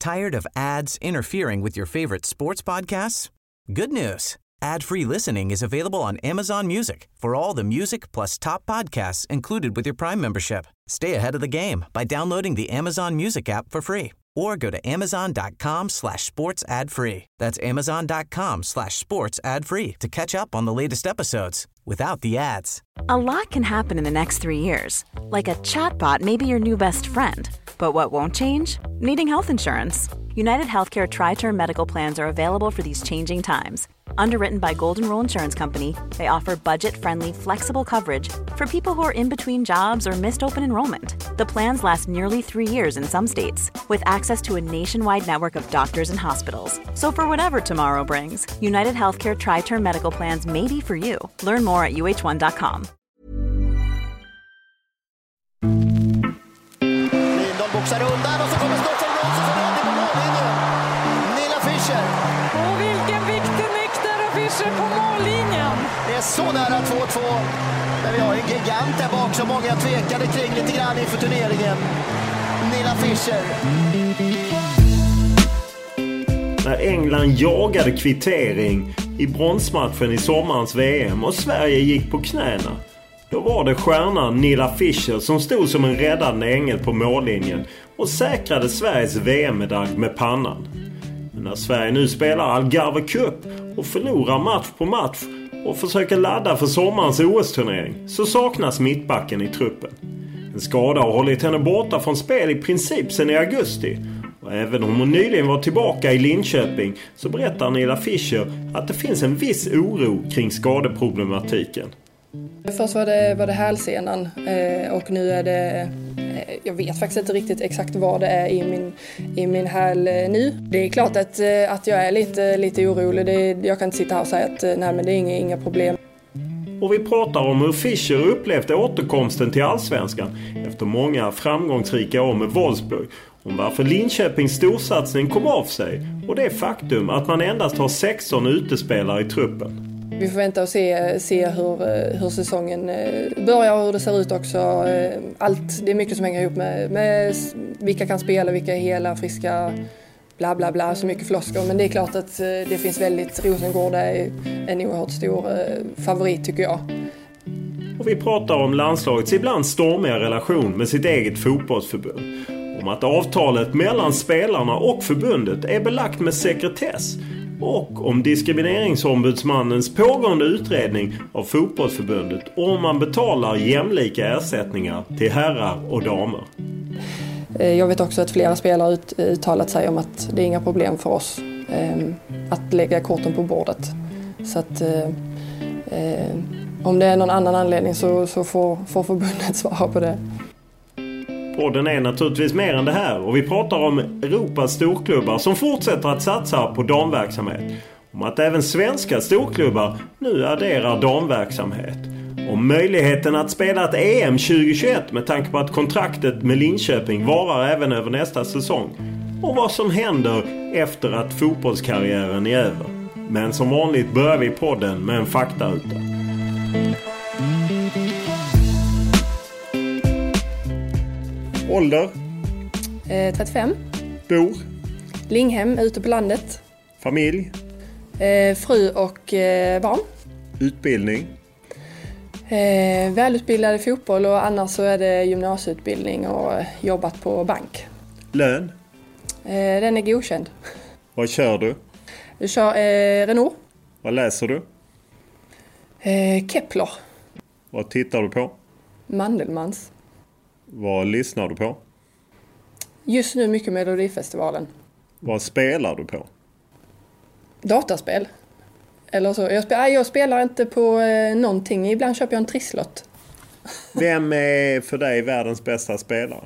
Tired of ads interfering with your favorite sports podcasts? Good news. Ad-free listening is available on Amazon Music for all the music plus top podcasts included with your Prime membership. Stay ahead of the game by downloading the Amazon Music app for free or go to amazon.com/sports ad free. That's amazon.com/sports ad free to catch up on the latest episodes without the ads. A lot can happen in the next 3 years. Like a chatbot may be your new best friend. But what won't change? Needing health insurance. United Healthcare Tri-Term Medical Plans are available for these changing times. Underwritten by Golden Rule Insurance Company, they offer budget-friendly, flexible coverage for people who are in between jobs or missed open enrollment. The plans last nearly 3 years in some states, with access to a nationwide network of doctors and hospitals. So for whatever tomorrow brings, United Healthcare Tri-Term Medical Plans may be for you. Learn more at uh1.com. Lindahl boxar undan och så kommer skott från Rås och så vänder på mållinjen. Nilla Fischer. Och vilken viktig nick där av Fischer på mållinjen. Det är så nära 2-2. Men vi har en gigant där bak som många tvekade kring lite grann inför turneringen. Nilla Fischer. När England jagade kvittering i bronsmatchen i sommarens VM och Sverige gick på knäna, då var det stjärnan Nilla Fischer som stod som en räddande ängel på mållinjen och säkrade Sveriges VM-medalj med pannan. Men när Sverige nu spelar Algarve Cup och förlorar match på match och försöker ladda för sommarens OS-turnering, så saknas mittbacken i truppen. En skada har hållit henne borta från spel i princip sedan i augusti. Och även om hon nyligen var tillbaka i Linköping, så berättar Nilla Fischer att det finns en viss oro kring skadeproblematiken. Först var det hälsenan och nu är det, jag vet faktiskt inte riktigt exakt vad det är i min häl nu. Det är klart att jag är lite orolig. Jag kan inte sitta här och säga att nej, men det är inga problem. Och vi pratar om hur Fischer upplevde återkomsten till Allsvenskan efter många framgångsrika år med Wolfsburg. Om varför Linköpings storsatsning kom av sig och det faktum att man endast har 16 utespelare i truppen. Vi får vänta och se hur säsongen börjar och hur det ser ut också. Det är mycket som hänger ihop med vilka kan spela, vilka är hela, friska, bla bla bla, så mycket floskor. Men det är klart att det finns Rosengård är en oerhört stor favorit tycker jag. Och vi pratar om landslagets ibland stormiga relation med sitt eget fotbollsförbund. Om att avtalet mellan spelarna och förbundet är belagt med sekretess. Och om diskrimineringsombudsmannens pågående utredning av fotbollsförbundet och om man betalar jämlika ersättningar till herrar och damer. Jag vet också att flera spelare uttalat sig om att det är inga problem för oss att lägga korten på bordet. Så att om det är någon annan anledning så får förbundet svara på det. Podden är naturligtvis mer än det här och vi pratar om Europas storklubbar som fortsätter att satsa på damverksamhet. Om att även svenska storklubbar nu adderar damverksamhet. Om möjligheten att spela ett EM 2021 med tanke på att kontraktet med Linköping varar även över nästa säsong. Och vad som händer efter att fotbollskarriären är över. Men som vanligt börjar vi podden med en faktaruta. Ålder? 35. Bor? Linghem, ute på landet. Familj? Fru och barn. Utbildning? Välutbildad i fotboll och annars så är det gymnasieutbildning och jobbat på bank. Lön? Den är godkänd. Vad kör du? Du kör Renault. Vad läser du? Kepler. Vad tittar du på? Mandelmans. Vad lyssnar du på? Just nu mycket Melodifestivalen. Vad spelar du på? Dataspel. Eller så. Jag spelar inte på någonting. Ibland köper jag en trisslott. Vem är för dig världens bästa spelare?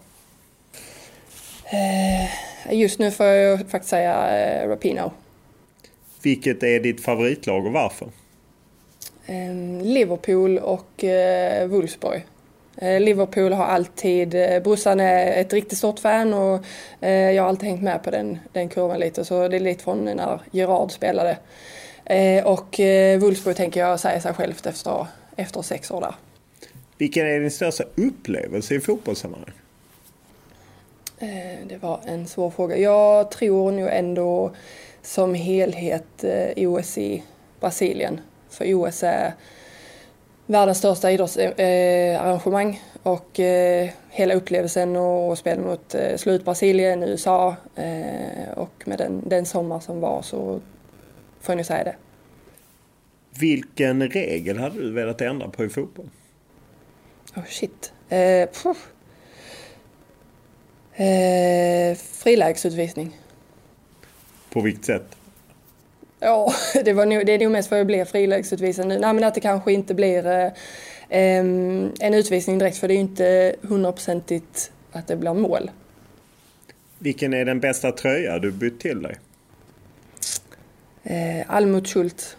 Just nu får jag faktiskt säga Rapinoe. Vilket är ditt favoritlag och varför? Liverpool och Wolfsburg. Liverpool har alltid, brorsan är ett riktigt stort fan och jag har alltid hängt med på den kurvan lite, så det är lite från när Gerard spelade. Och Wolfsburg tänker jag säga sig självt efter 6 år där. Vilken är din största upplevelse i fotbollssammanhang? Det var en svår fråga. Jag tror nog ändå som helhet OS i Brasilien. För OS är världens största idrottsarrangemang och hela upplevelsen och spela mot slå ut Brasilien, USA och med den sommar som var så får ni säga det. Vilken regel hade du velat ändra på i fotboll? Shit. Frilägesutvisning. På vilket sätt? Ja, det är nog mest för att jag blev frilägesutvisad nu. Nej, men att det kanske inte blir en utvisning direkt, för det är ju inte 100% att det blir mål. Vilken är den bästa tröja du bytt till dig? Almut Schult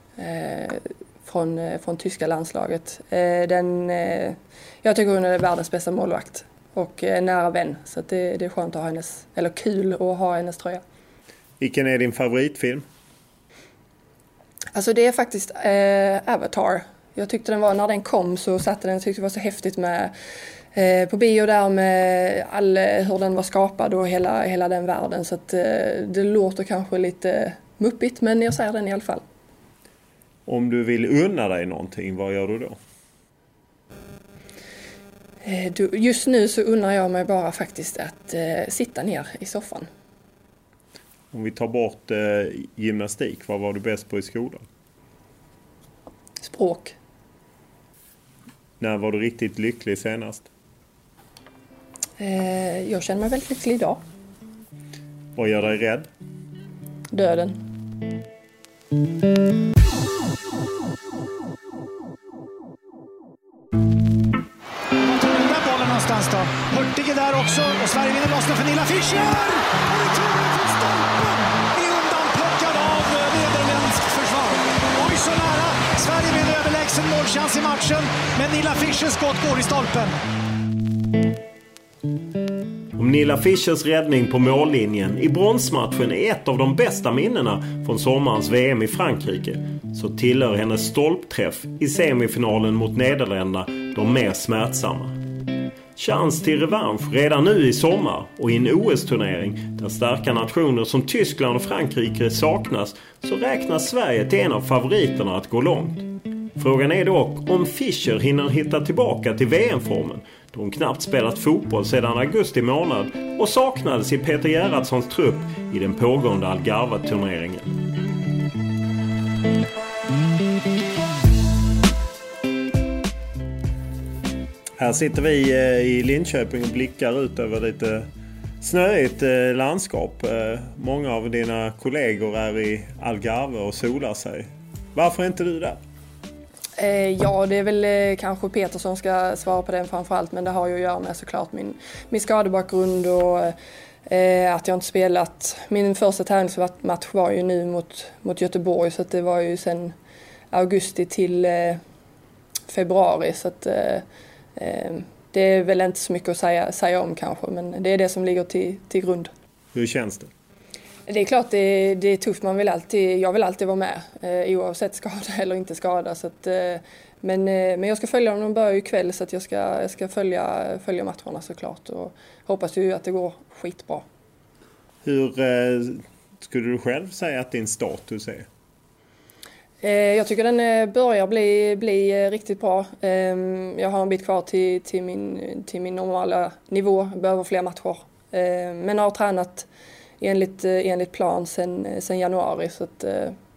från tyska landslaget. Jag tycker hon är världens bästa målvakt och nära vän. Så att det är skönt att ha hennes, eller kul att ha hennes tröja. Vilken är din favoritfilm? Alltså det är faktiskt Avatar. Jag tyckte när den kom så satte den, tyckte det var så häftigt med på bio där med hur den var skapad och hela den världen. Så att det låter kanske lite muppigt, men jag säger den i alla fall. Om du vill unna dig någonting, vad gör du då? Just nu så unnar jag mig bara faktiskt att sitta ner i soffan. Om vi tar bort gymnastik, vad var du bäst på i skolan? Språk. När var du riktigt lycklig senast? Jag känner mig väldigt lycklig idag. Vad gör dig rädd? Döden. Man tar den där bollen någonstans då. Hurtige där också och Sverige vinner lossna för Nilla Fischer. Och det tror jag från stolpen. Är undanplockad av nederländskt försvar. Oj, så nära. Sverige med en överlägsen målchans i matchen. Men Nilla Fischers skott går i stolpen. Om Nilla Fischers räddning på mållinjen i bronsmatchen är ett av de bästa minnena från sommarens VM i Frankrike, så tillhör hennes stolpträff i semifinalen mot Nederländerna de mer smärtsamma. Chans till revansch redan nu i sommar och i en OS-turnering där starka nationer som Tyskland och Frankrike saknas, så räknas Sverige till en av favoriterna att gå långt. Frågan är dock om Fischer hinner hitta tillbaka till VM-formen, då hon knappt spelat fotboll sedan augusti månad och saknades i Peter Gerhardssons trupp i den pågående Algarve-turneringen. Här sitter vi i Linköping och blickar ut över lite snöigt landskap. Många av dina kollegor är i Algarve och solar sig. Varför är inte du där? Ja, det är väl kanske Peter som ska svara på den framförallt, men det har ju att göra med såklart min skadebakgrund och att jag inte spelat. Min första tävlingsmatch var ju nu mot Göteborg, så att det var ju sen augusti till februari, så att det är väl inte så mycket att säga om kanske, men det är det som ligger till grund. Hur känns det? Det är klart det är tufft, jag vill alltid vara med oavsett skada eller inte skada, så att, men jag ska följa dem, de börjar ju ikväll, så att jag ska följa matcherna såklart och hoppas ju att det går skitbra. Hur skulle du själv säga att din status är? Jag tycker den börjar bli riktigt bra. Jag har en bit kvar till min normala nivå, behöver fler matcher, men har tränat enligt plan sen januari, så att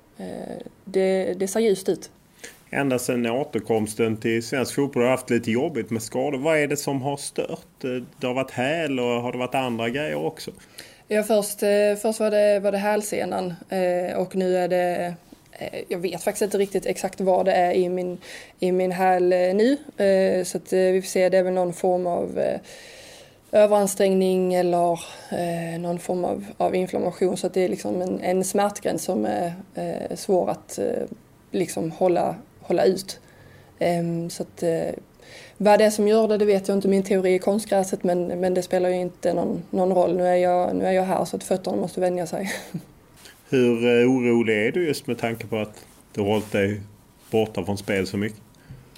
det ser ljust ut. Ända sedan återkomsten till svensk fotboll har haft lite jobbigt med skador. Vad är det som har stört? Det har varit häl och har det varit andra grejer också? Ja, först var det hälsenan och nu är det, jag vet faktiskt inte riktigt exakt vad det är i min häl nu, så att vi får se, det är väl någon form av överansträngning eller någon form av inflammation, så att det är liksom en smärtgräns som är svår att liksom hålla ut. Så att vad det är som gör det vet jag inte. Min teori är konstgräset, men det spelar ju inte någon roll. Nu är jag här, så att fötterna måste vänja sig. Hur orolig är du just med tanke på att du har hållit dig borta från spel så mycket?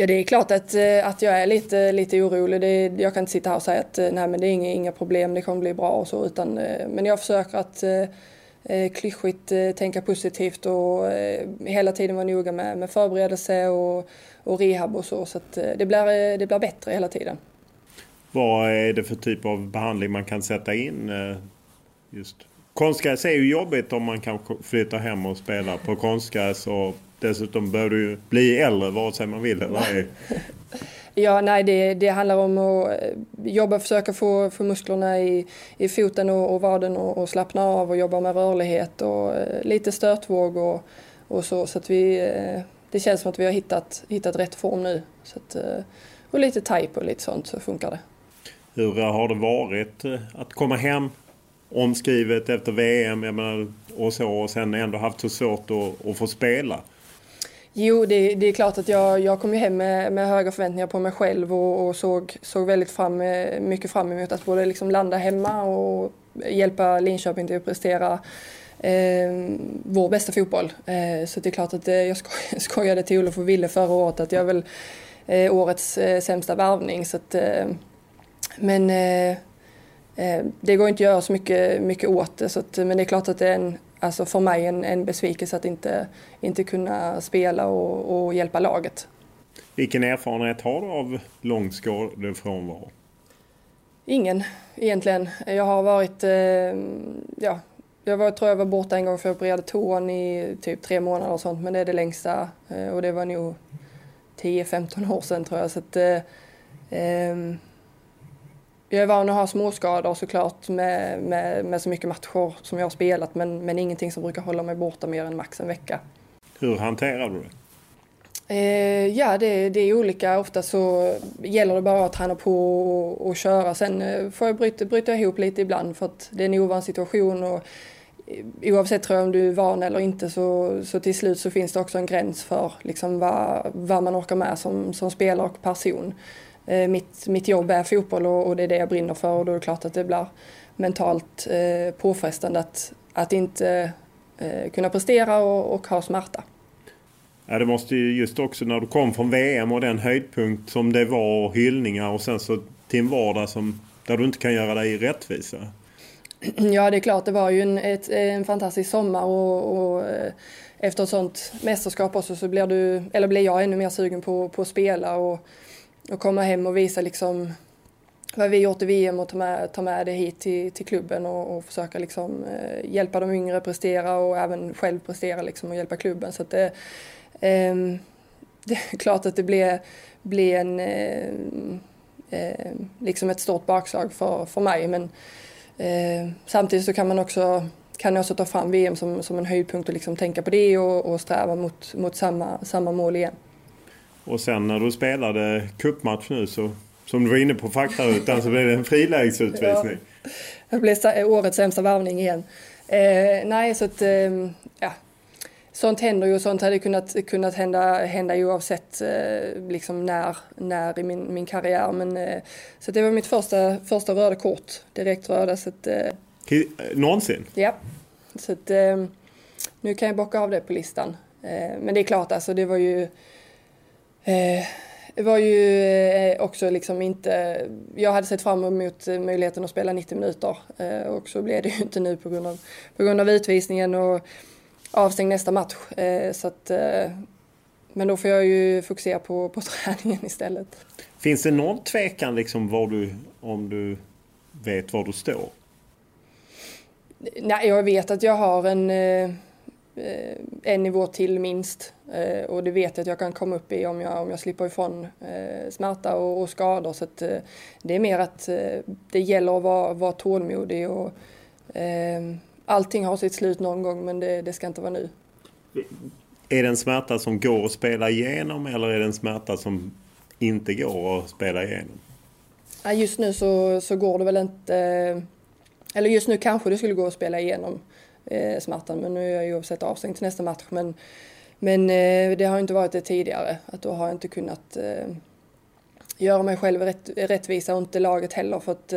Ja, det är klart att jag är lite orolig. Jag kan inte sitta här och säga att nej, men det är inga problem, det kommer bli bra och så. Men jag försöker att klyschigt tänka positivt och hela tiden vara noga med förberedelse och rehab och så. Så att det blir bättre hela tiden. Vad är det för typ av behandling man kan sätta in just? Konstgräs är ju jobbigt om man kan flytta hem och spela på konstgräs och dessutom bör du bli äldre vare sig man vill eller ej. Ja, nej, det handlar om att jobba, försöka få musklerna i foten och vaden och slappna av och jobba med rörlighet och lite stötvåg och så att det känns som att vi har hittat rätt form nu. Så att, och lite tajp och lite sånt så funkar det. Hur har det varit att komma hem omskrivet efter VM och sen ändå haft så svårt att få spela? Jo, det är klart att jag kom ju hem med höga förväntningar på mig själv och såg väldigt mycket fram emot att både liksom landa hemma och hjälpa Linköping till att prestera vår bästa fotboll. Så det är klart att jag skojade till Olof och Ville förra året att jag är väl årets sämsta värvning. Så att, men det går inte att göra så mycket åt det. Så att, men det är klart att det är alltså för mig en besvikelse att inte kunna spela och hjälpa laget. Vilken erfarenhet har du av långskådefrånvaro? Ingen egentligen. Jag har varit, tror jag var borta en gång för jag opererade tån i typ 3 månader och sånt. Men det är det längsta och det var nog 10-15 år sedan tror jag. Så att, jag är van att ha småskador såklart med så mycket matcher som jag har spelat men ingenting som brukar hålla mig borta mer än max en vecka. Hur hanterar du det? Ja, det är olika. Ofta så gäller det bara att träna på och köra. Sen får jag bryta ihop lite ibland för att det är en ovan situation och oavsett tror jag om du är van eller inte så till slut så finns det också en gräns för liksom vad man orkar med som spelare och person. Mitt jobb är fotboll och det är det jag brinner för och då är det klart att det blir mentalt påfrestande att inte kunna prestera och ha smärta. Ja, det måste ju just också när du kom från VM och den höjdpunkt som det var och hyllningar och sen så till en vardag där du inte kan göra dig rättvisa. Ja, det är klart. Det var ju en fantastisk sommar och efter ett sånt mästerskap också så blir jag ännu mer sugen på att spela och komma hem och visa liksom vad vi gjort i VM och ta med det hit till klubben och försöka liksom hjälpa de yngre prestera och även själv prestera liksom och hjälpa klubben. Så att det är klart att det blir en liksom ett stort bakslag för mig men samtidigt så kan jag också ta fram VM som en höjdpunkt och liksom tänka på det och sträva mot samma mål igen. Och sen när du spelade cupmatch nu så som du var inne på faktarutan så blev det en frilägesutvisning. Ja, det blev årets sämsta värvning igen. Nej, så att sånt händer ju och sånt hade kunnat hända oavsett liksom när i min karriär. Men så det var mitt första röda kort, direkt röda. Så att, någonsin? Ja, så att nu kan jag bocka av det på listan. Men det är klart, alltså det var ju också liksom inte... Jag hade sett fram emot möjligheten att spela 90 minuter och så blev det ju inte nu på grund av utvisningen och avstängd nästa match. Så att, men då får jag ju fokusera på träningen istället. Finns det någon tvekan liksom om du vet var du står? Nej, jag vet att jag har en nivå till minst och det vet jag att jag kan komma upp i om jag slipper ifrån smärta och skador. Så att, det är mer att det gäller att vara tålmodig och allting har sitt slut någon gång men det ska inte vara nu. Är det en smärta som går att spela igenom eller är det en smärta som inte går att spela igenom? Ja, just nu så går det väl inte, eller just nu kanske det skulle gå att spela igenom smärtan men nu är jag ju oavsett avstängd till nästa match men det har inte varit det tidigare att då har jag inte kunnat göra mig själv rättvisa och inte laget heller för att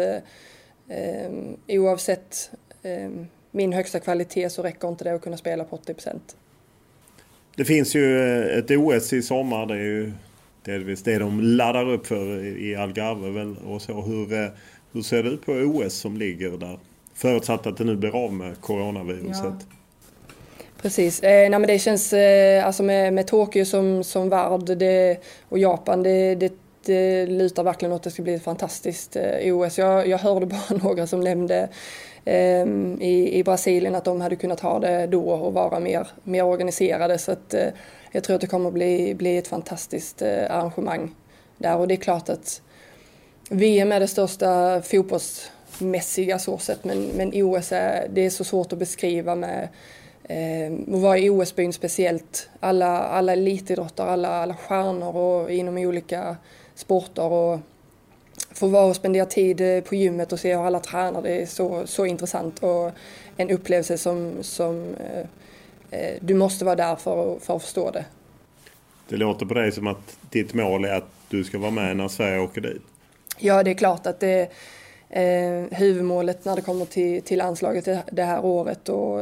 oavsett min högsta kvalitet så räcker inte det att kunna spela på 80%. Det finns ju ett OS i sommar, det är ju delvis det de laddar upp för i Algarve väl och så. Hur ser det ut på OS som ligger där? Förutsatt att det nu blir av med coronaviruset. Ja. Precis. Nej, men det känns alltså med Tokyo som värld och Japan, det lutar verkligen åt att det ska bli ett fantastiskt OS. Jag hörde bara några som nämnde i Brasilien att de hade kunnat ha det då och vara mer organiserade. Så att, jag tror att det kommer bli ett fantastiskt arrangemang där. Och det är klart att VM är det största fotbollsmässiga så sett, men OS det är så svårt att beskriva med att vara i OS-byn speciellt. Alla elitidrottare, alla stjärnor och inom olika sporter och få vara och spendera tid på gymmet och se hur alla tränar. Det är så intressant och en upplevelse som du måste vara där för att förstå det. Det låter på dig som att ditt mål är att du ska vara med när Sverige åker dit. Ja, det är klart att det är huvudmålet när det kommer till landslaget det här året. Och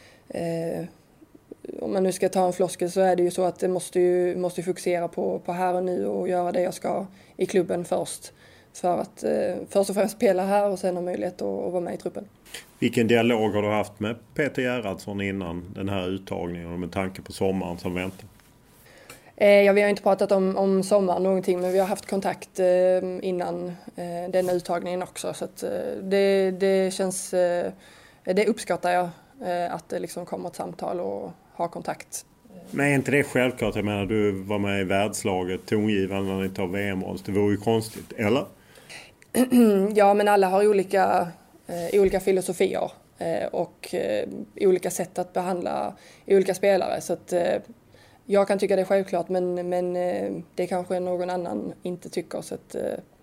om man nu ska ta en floskel så är det ju så att det måste fokusera på här och nu och göra det jag ska i klubben först. För att först och främst spela här och sen ha möjlighet att vara med i truppen. Vilken dialog har du haft med Peter Gerhardsson innan den här uttagningen och med tanke på sommaren som väntar? Ja, vi har inte pratat om sommaren någonting, men vi har haft kontakt innan den uttagningen också. Så att, det känns, det uppskattar jag att det liksom kommer ett samtal och ha kontakt. Men är inte det självklart? Jag menar, du var med i världslaget, tongivande när ni tar VM-mål. Det vore ju konstigt, eller? Ja, men alla har olika filosofier och olika sätt att behandla olika spelare. Så att jag kan tycka det är självklart, men det kanske någon annan inte tycker. Så att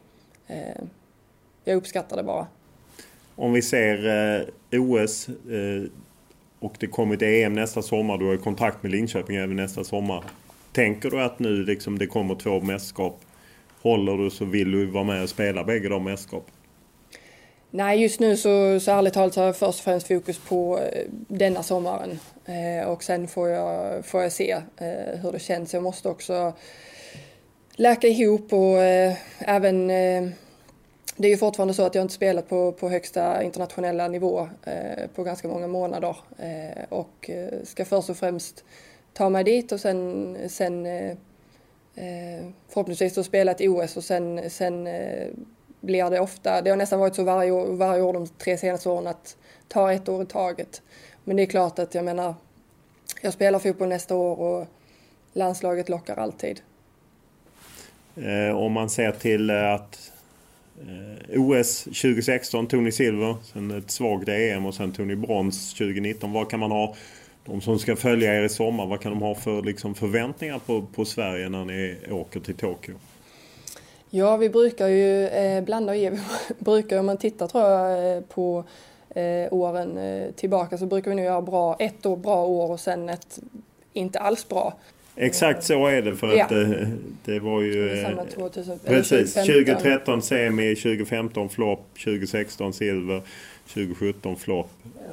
jag uppskattar det bara. Om vi ser OS och det kommer till EM nästa sommar, du har kontakt med Linköping även nästa sommar. Tänker du att nu liksom det kommer 2 mästerskap, håller du så vill du vara med och spela bägge de mästerskap? Nej, just nu så ärligt talat har jag först och främst fokus på denna sommaren. Och sen får jag se hur det känns. Jag måste också läka ihop och även... Det är ju fortfarande så att jag inte spelat på högsta internationella nivå på ganska många månader. Och ska först och främst ta mig dit och sen förhoppningsvis då spela ett OS och sen blir det ofta. Det har nästan varit så varje år de 3 senaste åren att ta ett år i taget. Men det är klart att jag menar, jag spelar fotboll nästa år och landslaget lockar alltid. Om man ser till att OS 2016 tog ni silver, sen ett svagt EM och sen tog ni brons 2019. Vad kan man ha, de som ska följa er i sommar, vad kan de ha för liksom förväntningar på Sverige när ni åker till Tokyo? Ja, vi brukar ju blanda och ge. Vi brukar, om man tittar tror jag på åren tillbaka, så brukar vi nu göra ett år bra år och sen ett inte alls bra. Exakt så är det, för att det var ju precis 2013 semi, 2015 flopp, 2016 silver, 2017 flopp,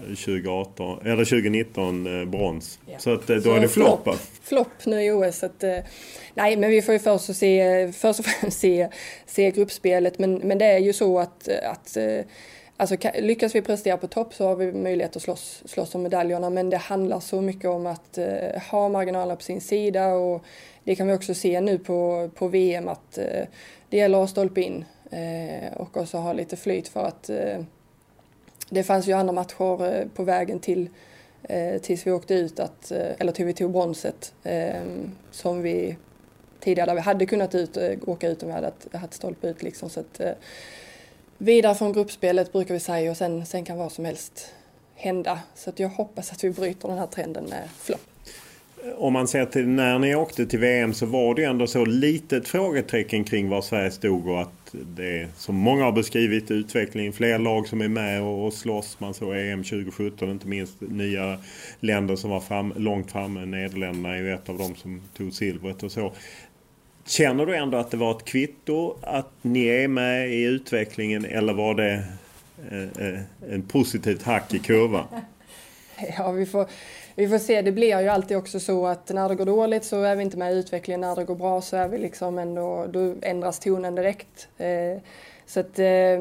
2019 brons. Ja. Så att då är det flopp. Flopp nu i OS. Att, nej, men vi får ju först och främst se gruppspelet, men det är ju så att alltså, lyckas vi prestera på topp så har vi möjlighet att slåss om medaljerna, men det handlar så mycket om att ha marginalerna på sin sida, och det kan vi också se nu på VM att det gäller att stolpa in och också ha lite flyt, för att det fanns ju andra matcher på vägen tills vi åkte ut, eller till vi tog bronset som vi tidigare där vi hade kunnat åka ut om vi hade haft stolpa ut liksom, så att vidare från gruppspelet brukar vi säga, och sen kan vad som helst hända. Så att jag hoppas att vi bryter den här trenden med flopp. Om man ser till när ni åkte till VM så var det ändå så litet frågetecken kring var Sverige stod, och att det, som många har beskrivit, utvecklingen, fler lag som är med och slåss. Man såg EM 2017, inte minst nya länder som var långt framme. Nederländerna är ju ett av dem som tog silvret och så. Känner du ändå att det var ett kvitto att ni är med i utvecklingen, eller var det en positivt hack i kurvan? Ja, Vi får se, det blir ju alltid också så att när det går dåligt så är vi inte med i utvecklingen. När det går bra så är vi liksom ändå, då ändras tonen direkt. Så att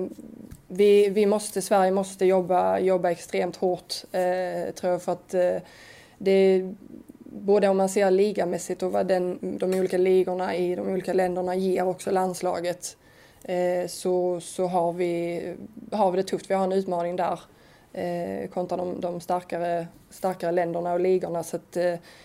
Sverige måste jobba extremt hårt, tror jag, för att det, både om man ser ligamässigt och vad de olika ligorna i de olika länderna ger också landslaget, så har vi det tufft. Vi har en utmaning där kontra de starkare länderna och ligorna. Så att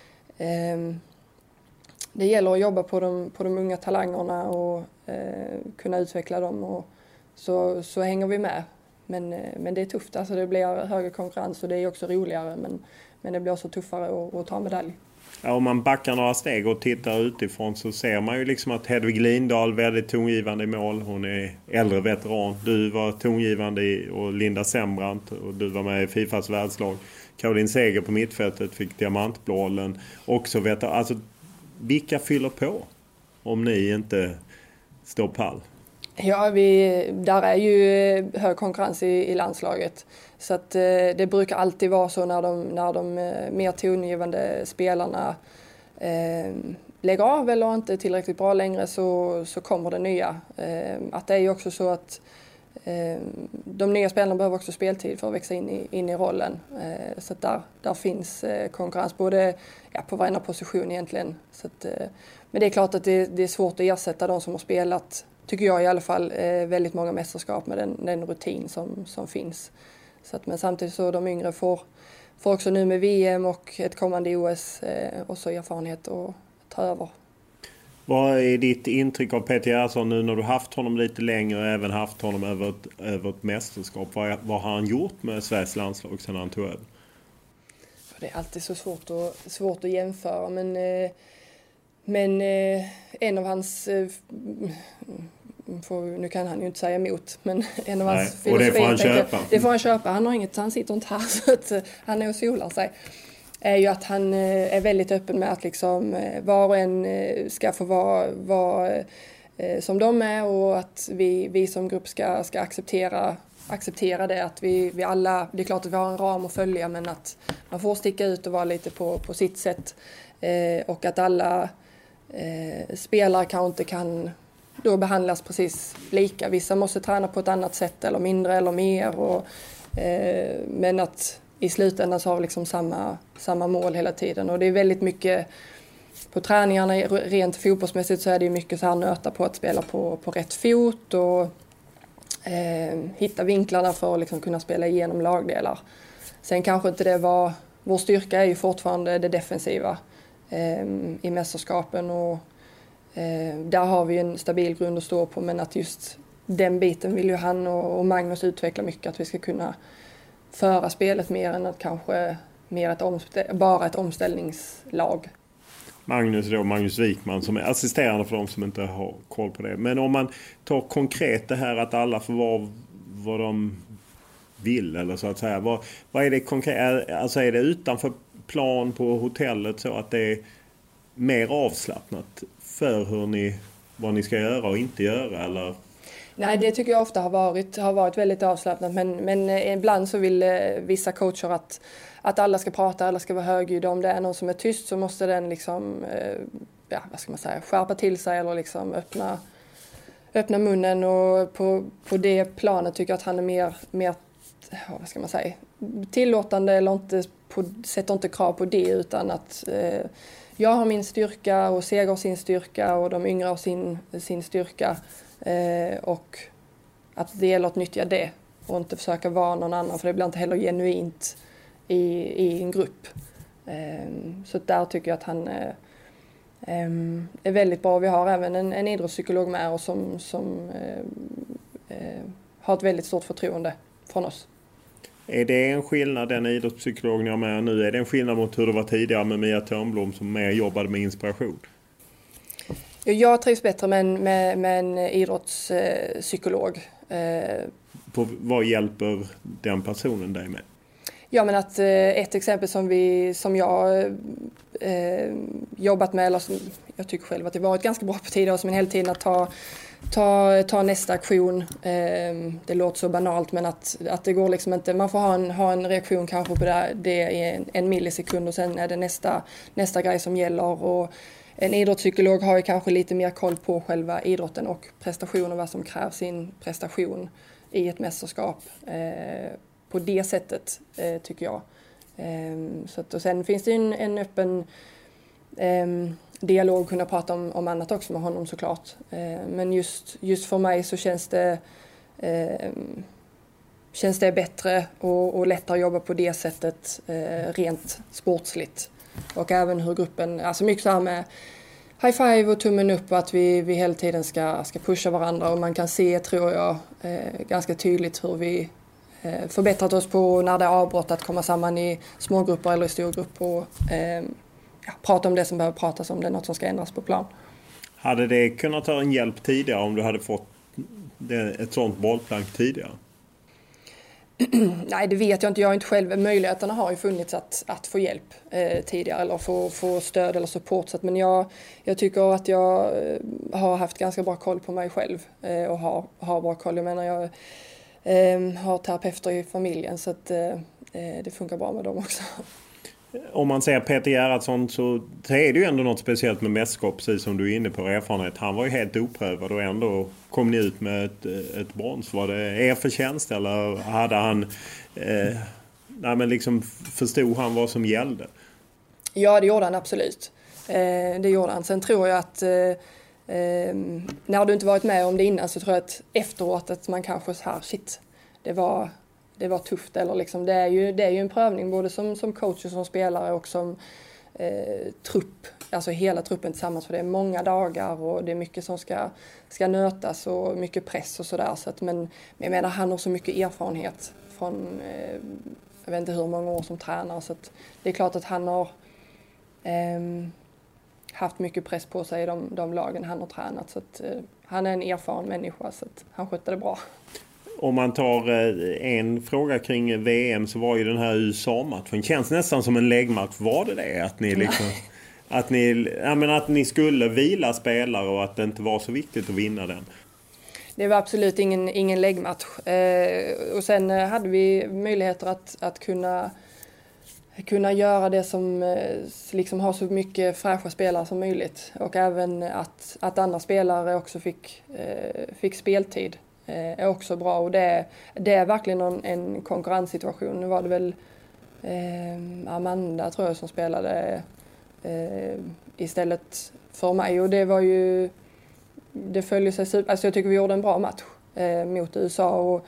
det gäller att jobba på de unga talangerna och kunna utveckla dem, och så hänger vi med. Men det är tufft, alltså det blir högre konkurrens och det är också roligare, men det blir också tuffare att ta medalj. Ja, om man backar några steg och tittar utifrån så ser man ju liksom att Hedvig Lindahl väldigt tongivande i mål. Hon är äldre veteran. Du var tongivande och Linda Sembrant, och du var med i Fifas världslag. Caroline Seger på mittfältet fick diamantbollen. Också alltså, vilka fyller på om ni inte står pall? Ja, där är ju hög konkurrens i landslaget. Så att det brukar alltid vara så när de mer tongivande spelarna lägger av eller inte är tillräckligt bra längre, så kommer det nya. Att det är ju också så att de nya spelarna behöver också speltid för att växa in i rollen. Så att där finns konkurrens både på varenda position egentligen. Så att, men det är klart att det är svårt att ersätta de som har spelat, tycker jag i alla fall, väldigt många mästerskap med den rutin som finns. Så att, men samtidigt så de yngre får också nu med VM och ett kommande OS och så erfarenhet att ta över. Vad är ditt intryck av Peter Gerhardsson nu när du haft honom lite längre och även haft honom över ett mästerskap? Vad har han gjort med Sveriges landslag sedan han tog över? Det är alltid så svårt att jämföra, men en av hans... nu kan han ju inte säga emot, men en av hans filosofier... Och det får han köpa. Det får han köpa. Han sitter inte här, så att han är och solar sig. Är ju att han är väldigt öppen med att liksom var och en ska få vara som de är, och att vi som grupp ska acceptera det, att vi alla, det är klart att vi har en ram att följa, men att man får sticka ut och vara lite på sitt sätt, och att alla spelare kanske inte kan då behandlas precis lika. Vissa måste träna på ett annat sätt, eller mindre eller mer, men att i slutändan så har vi liksom samma mål hela tiden. Och det är väldigt mycket på träningarna, rent fotbollsmässigt så är det mycket så här nöta på att spela på rätt fot och hitta vinklarna för att liksom kunna spela igenom lagdelar. Sen kanske inte det var, vår styrka är ju fortfarande det defensiva i mästerskapen, och där har vi en stabil grund att stå på, men att just den biten vill ju han och Magnus utveckla mycket, att vi ska kunna föra spelet mer än att kanske bara ett omställningslag. Magnus Wikman som är assisterande för de som inte har koll på det. Men om man tar konkret det här att alla får vara vad de vill, eller så att säga. Vad är det konkret? Alltså är det utanför plan på hotellet så att det är mer avslappnat för vad ni ska göra och inte göra, eller? Nej, det tycker jag ofta har varit väldigt avslappnat, men ibland så vill vissa coacher att alla ska prata, alla ska vara högljudda. Om det är någon som är tyst så måste den liksom, vad ska man säga, skärpa till sig eller liksom öppna munnen, och på det planet tycker jag att han är mer vad ska man säga, tillåtande, eller inte sätter inte krav på det, utan att jag har min styrka och Seger har sin styrka och de yngre har sin styrka. Och att det gäller att nyttja det och inte försöka vara någon annan, för det blir inte heller genuint i en grupp. Så där tycker jag att han är väldigt bra. Vi har även en idrottspsykolog med oss som har ett väldigt stort förtroende från oss. Är det en skillnad, den idrottspsykologen jag med nu, är det en skillnad mot hur det var tidigare med Mia Törnblom som mer jobbade med inspiration? Jag trivs bättre med en idrottspsykolog. Vad hjälper den personen dig med? Ja, men att ett exempel som jag jobbat med, eller som jag tycker själv att det varit ganska bra på tidigare, som en hela tiden att ta nästa aktion. Det låter så banalt, men att det går liksom inte. Man får ha en reaktion kanske på det är en millisekund och sen är det nästa grej som gäller. Och en idrottspsykolog har ju kanske lite mer koll på själva idrotten och prestation och vad som krävs i en prestation i ett mästerskap. På det sättet tycker jag. Och sen finns det ju en öppen dialog, kunna prata om annat också med honom såklart. Men just för mig så känns det bättre och lättare att jobba på det sättet rent sportsligt. Och även hur gruppen, alltså mycket så här med high five och tummen upp och att vi hela tiden ska pusha varandra. Och man kan se, tror jag, ganska tydligt hur vi förbättrat oss på när det är avbrott att komma samman i smågrupper eller i storgrupp och prata om det som behöver pratas om, det är något som ska ändras på plan. Hade det kunnat ta en hjälp tidigare om du hade fått ett sånt bollplank tidigare? Nej, det vet jag inte. Jag har inte själv. Möjligheterna har ju funnits att få hjälp tidigare eller få stöd eller support. Men jag tycker att jag har haft ganska bra koll på mig själv och har bra koll. Jag menar, jag har terapeuter i familjen så att det funkar bra med dem också. Om man säger Peter Gerhardsson så är det ju ändå något speciellt med mästerskap, precis som du är inne på erfarenhet. Han var ju helt oprövad och ändå kom ni ut med ett brons. Var det er förtjänst eller hade han förstod han vad som gällde? Ja, det gjorde han absolut. Det gjorde han. Sen tror jag att när du inte varit med om det innan så tror jag att efteråt att man kanske så här, shit, det var tufft. Eller liksom, det är ju en prövning både som coach och som spelare och som trupp. Alltså hela truppen tillsammans, för det är många dagar och det är mycket som ska nötas och mycket press och sådär. Men jag menar, han har så mycket erfarenhet från jag vet inte hur många år som tränare, så att det är klart att han har haft mycket press på sig i de lagen han har tränat. Så att han är en erfaren människa, så att han skötte det bra. Om man tar en fråga kring VM så var ju den här USA-matchen. Känns nästan som en läggmatch. Var det? Att ni liksom, att ni skulle vila spelare och att det inte var så viktigt att vinna den? Det var absolut ingen läggmatch. Och sen hade vi möjligheter att kunna göra det som liksom har så mycket fräscha spelare som möjligt. Och även att andra spelare också fick speltid. Är också bra, och det är verkligen en konkurrenssituation. Nu var det väl Amanda, tror jag, som spelade istället för mig, och det var ju, det följde sig alltså jag tycker vi gjorde en bra match mot USA, och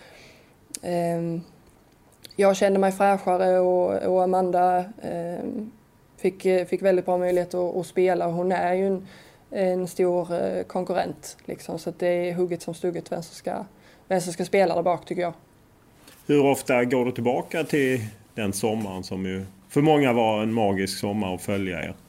jag kände mig fräschare och Amanda fick väldigt bra möjlighet att spela. Hon är ju en stor konkurrent liksom, så att det är hugget som stugget vem som ska spela där bak, tycker jag. Hur ofta går du tillbaka till den sommaren som ju för många var en magisk sommar att följa er?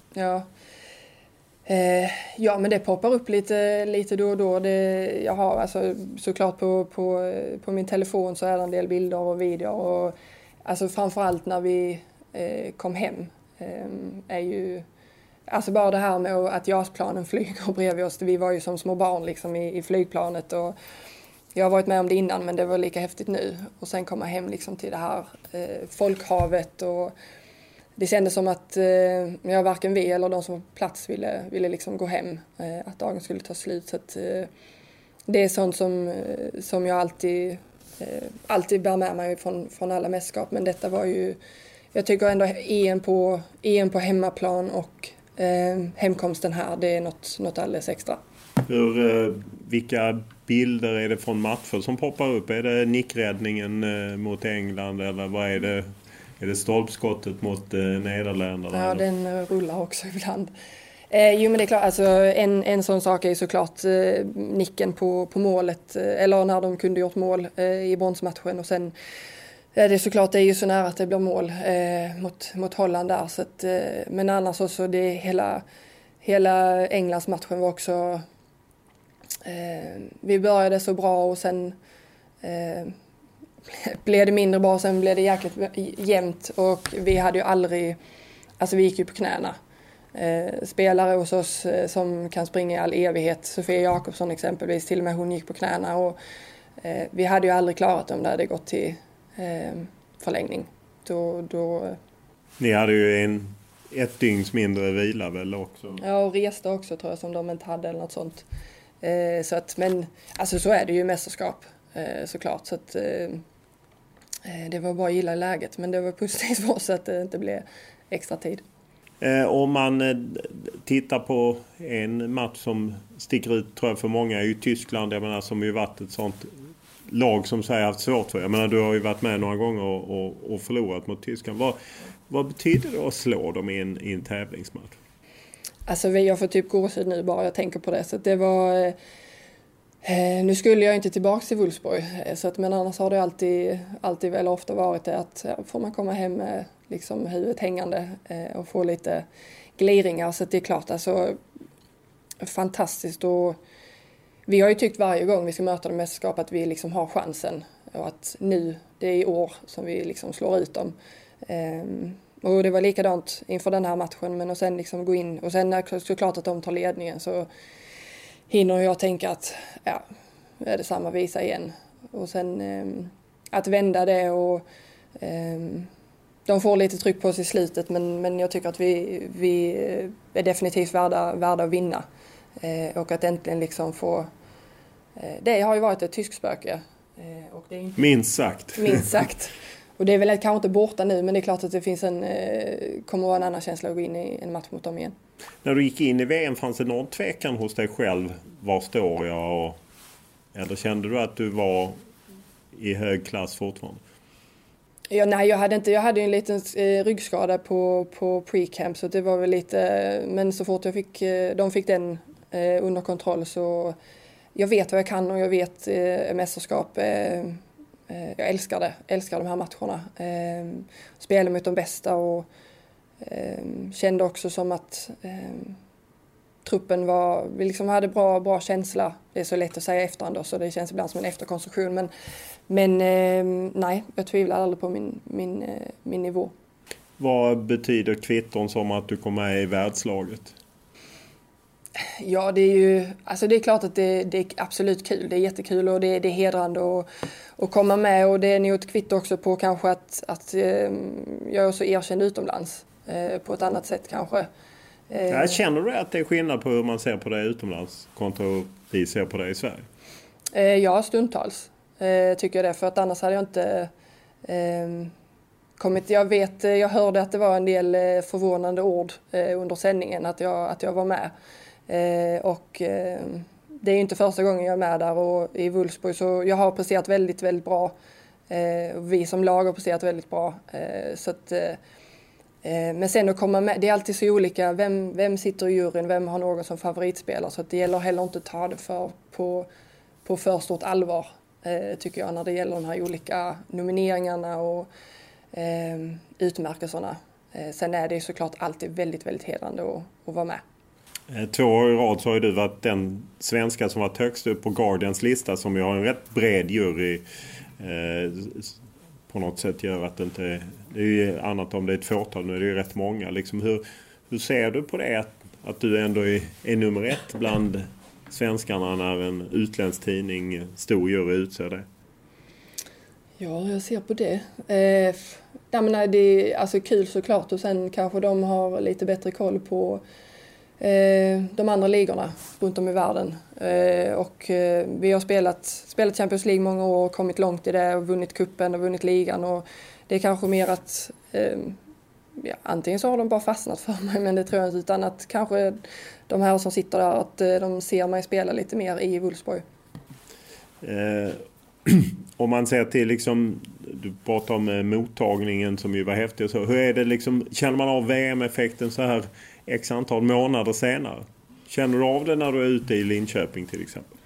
Ja, men det poppar upp lite då och då. Jag har alltså såklart på min telefon så är det en del bilder och videor, och alltså framförallt när vi kom hem är ju alltså bara det här med att JAS-planen flyger bredvid oss. Vi var ju som små barn liksom i flygplanet, och jag har varit med om det innan, men det var lika häftigt nu. Och sen komma hem liksom till det här folkhavet, och det kändes som att varken vi eller de som var på plats ville liksom gå hem, att dagen skulle ta slut. Så att, det är sånt som jag alltid bär med mig från alla mästerskap. Men detta var ju, jag tycker ändå EM på hemmaplan och hemkomsten här, det är något alldeles extra. Vilka bilder är det från matcher som poppar upp? Är det nickräddningen mot England, eller vad är det? Är det stolpskottet mot Nederländerna? Ja, den rullar också ibland. Jo, men det är klart, alltså, en sån sak är ju såklart nicken på målet, eller när de kunde gjort mål i bronsmatchen, och sen det är såklart, det är ju så nära att det blir mål mot Holland där, så att, men annars också det hela Englands matchen var också vi började så bra, och sen blev det mindre bra, och sen blev det jäkligt jämnt, och vi hade ju aldrig, alltså vi gick ju på knäna spelare hos oss som kan springa i all evighet. Sofia Jakobsson exempelvis, till och med hon gick på knäna. Och, vi hade ju aldrig klarat om det hade gått till förlängning. Ni hade ju ett dygns mindre vila väl också? Ja, och reste också tror jag som de inte hade eller något sånt. Så att, men alltså så är det ju mästerskap såklart. Så att, det var bara att gilla läget, men det var positivt för oss att det inte blev extra tid. Om man tittar på en match som sticker ut tror jag för många är ju Tyskland, jag menar, som ju varit ett sånt lag som säger haft svårt för. Jag menar, du har ju varit med några gånger och förlorat mot Tyskland. Vad betyder det att slå dem i en tävlingsmatch? Alltså jag får typ gåshud nu bara jag tänker på det. Så det var... nu skulle jag inte tillbaka till Wolfsburg. Men annars har det alltid väl ofta varit det att får man komma hem med liksom huvudet hängande och få lite gliringar. Så det är klart, alltså fantastiskt. Och vi har ju tyckt varje gång vi ska möta det mästerskap att vi liksom har chansen. Och att nu, det är i år som vi liksom slår ut dem. Och det var likadant inför den här matchen. Men och sen liksom gå in. Och sen är det såklart att de tar ledningen så hinner jag tänka att ja, är det samma visa igen. Och sen att vända det och de får lite tryck på sig i slutet. Men jag tycker att vi är definitivt värda att vinna. Och att äntligen liksom få... det har ju varit ett tyskspöke. Och det är inte... Minst sagt. Minst sagt. Och det är väl kanske inte borta nu, men det är klart att det finns kommer vara en annan känsla att gå in i en match mot dem igen. När du gick in i VM fanns det någon tvekan hos dig själv? Var står jag? Eller kände du att du var i hög klass fortfarande? Ja, nej, jag hade en liten ryggskada på pre-camp, så det var väl lite... Men så fort de fick den under kontroll så... Jag vet vad jag kan och jag vet mästerskap... jag älskar de här matcherna. Spelade mot de bästa och kände också som att truppen vi liksom hade bra känsla. Det är så lätt att säga efterhand då, så det känns ibland som en efterkonstruktion. Men nej, jag tvivlar aldrig på min nivå. Vad betyder kvitton som att du kommer med i världslaget? Ja, det är ju, alltså det är klart att det är absolut kul. Det är jättekul och det är hedrande att komma med. Och det är nog ett kvitto också på kanske att jag är så erkänd utomlands på ett annat sätt kanske. Jag känner du att det är skillnad på hur man ser på det utomlands kontra hur vi ser på det i Sverige? Ja, stundtals tycker jag det. För att annars hade jag inte kommit... Jag hörde att det var en del förvånande ord under sändningen att jag var med. Det är ju inte första gången jag är med där och i Wolfsburg, så jag har presterat väldigt, väldigt bra. Vi som lag har presterat väldigt bra. Men sen att komma med, det är alltid så olika. Vem sitter i juryn, vem har någon som favoritspelare, så att det gäller heller inte att ta det på för stort allvar, tycker jag, när det gäller de här olika nomineringarna och utmärkelserna. Sen är det ju såklart alltid väldigt, väldigt hedrande att vara med. 2 år i rad så har du varit den svenska som varit högst upp på Guardians lista, som ju har en rätt bred jury. På något sätt gör att det inte... Det är ju annat om det är ett fåtal, nu är det ju rätt många. Liksom, hur ser du på det att du ändå är nummer 1 bland svenskarna när en utländsk tidning, stor jury, utser det? Ja, jag ser på det. Det är alltså kul såklart, och sen kanske de har lite bättre koll på de andra ligorna runt om i världen. Vi har spelat Champions League många år och kommit långt i det och vunnit kuppen och vunnit ligan, och det är kanske mer att antingen så har de bara fastnat för mig, men det tror jag inte, utan att kanske de här som sitter där, att de ser mig spela lite mer i Wolfsburg. Om man ser till liksom, du pratar om mottagningen som ju var häftig och så. Hur är det liksom, känner man av VM-effekten så här x antal månader senare? Känner du av det när du är ute i Linköping till exempel?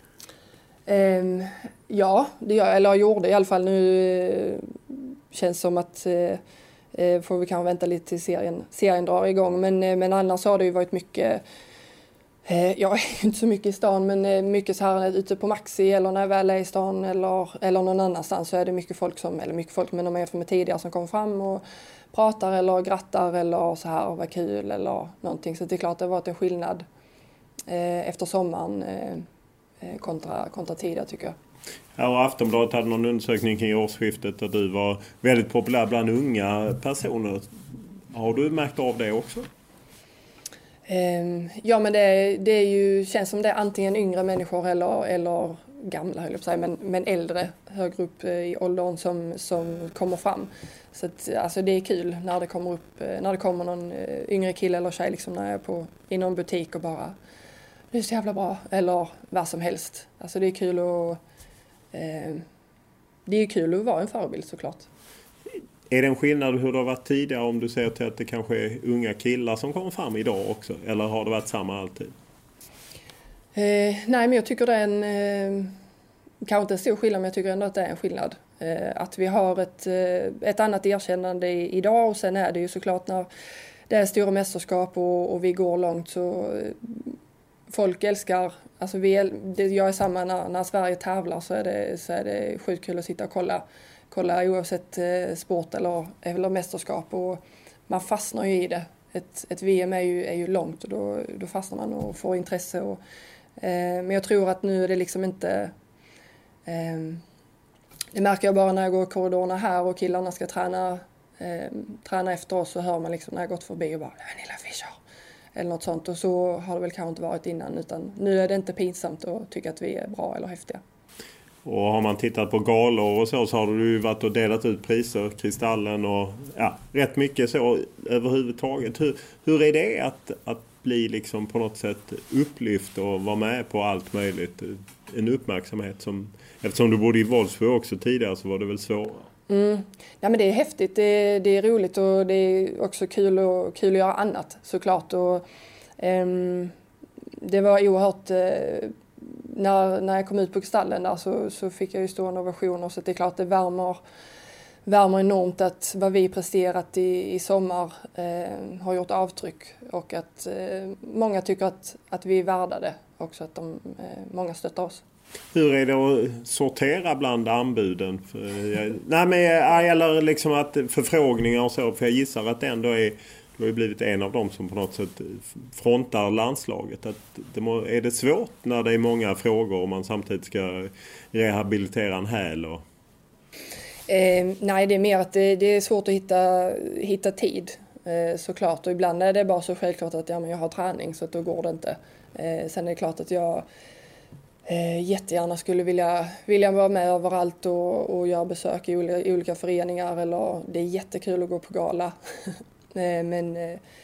Ja, det gör jag, eller jag gjorde i alla fall. Nu känns som att får vi kanske vänta lite till serien drar igång. Men annars har det ju varit mycket... Jag är inte så mycket i stan, men mycket så här ute på Maxi eller när jag väl är i stan eller någon annanstans, så är det mycket folk men de är för mig tidigare som kom fram och pratar eller grattar eller så här, vad kul eller någonting. Så det är klart det har varit en skillnad efter sommaren kontra tidigare tycker jag. Ja, och Aftonbladet hade någon undersökning kring årsskiftet att du var väldigt populär bland unga personer. Har du märkt av det också? Ja, men det är ju, känns som det är antingen yngre människor eller gamla, höll jag på att säga, men äldre högre upp i åldern som kommer fram. Så att, alltså det är kul när det kommer någon yngre kille eller tjej liksom, när jag är i någon butik och bara det är så jävla bra, eller vad som helst. Alltså det är kul att vara en förebild såklart. Är det en skillnad hur det har varit tidigare om du ser till att det kanske är unga killar som kommer fram idag också? Eller har det varit samma alltid? Nej, men jag tycker det är kanske inte en stor skillnad, men jag tycker ändå att det är en skillnad. Att vi har ett annat erkännande idag, och sen är det ju såklart när det är stora mästerskap och vi går långt så folk älskar, alltså jag är samma när Sverige tävlar så är det sjukt kul att sitta och kolla oavsett sport eller mästerskap, och man fastnar ju i det. Ett VM är ju långt, och då fastnar man och får intresse. Men jag tror att nu är det liksom inte... det märker jag bara när jag går i korridorerna här och killarna ska träna efter oss, så hör man liksom när jag gått förbi och bara Nilla Fischer eller något sånt, och så har det väl kanske inte varit innan, utan nu är det inte pinsamt att tycka att vi är bra eller häftiga. Och har man tittat på galor och så har du ju varit och delat ut priser, Kristallen och rätt mycket så överhuvudtaget. Hur är det att bli liksom på något sätt upplyft och vara med på allt möjligt? En uppmärksamhet eftersom du bodde i Wolfsburg också tidigare, så var det väl svårare? Ja, men det är häftigt, det är roligt, och det är också kul att göra annat såklart. Och, det var oerhört... När jag kom ut på Kristallen där så fick jag ju stora ovationer, så det är klart det värmer enormt att vad vi presterat i sommar har gjort avtryck, och att många tycker att vi är värda det också, att många stöttar oss. Hur är det att sortera bland anbuden? Eller liksom att förfrågningar och så, för jag gissar att det ändå du har ju blivit en av dem som på något sätt frontar landslaget. Är det svårt när det är många frågor och man samtidigt ska rehabilitera en häl? Nej, det är mer att det är svårt att hitta tid såklart. Och ibland är det bara så självklart att jag har träning, så att då går det inte. Sen är det klart att jag jättegärna skulle vilja vara med överallt och göra besök i olika föreningar. Eller det är jättekul att gå på gala. Men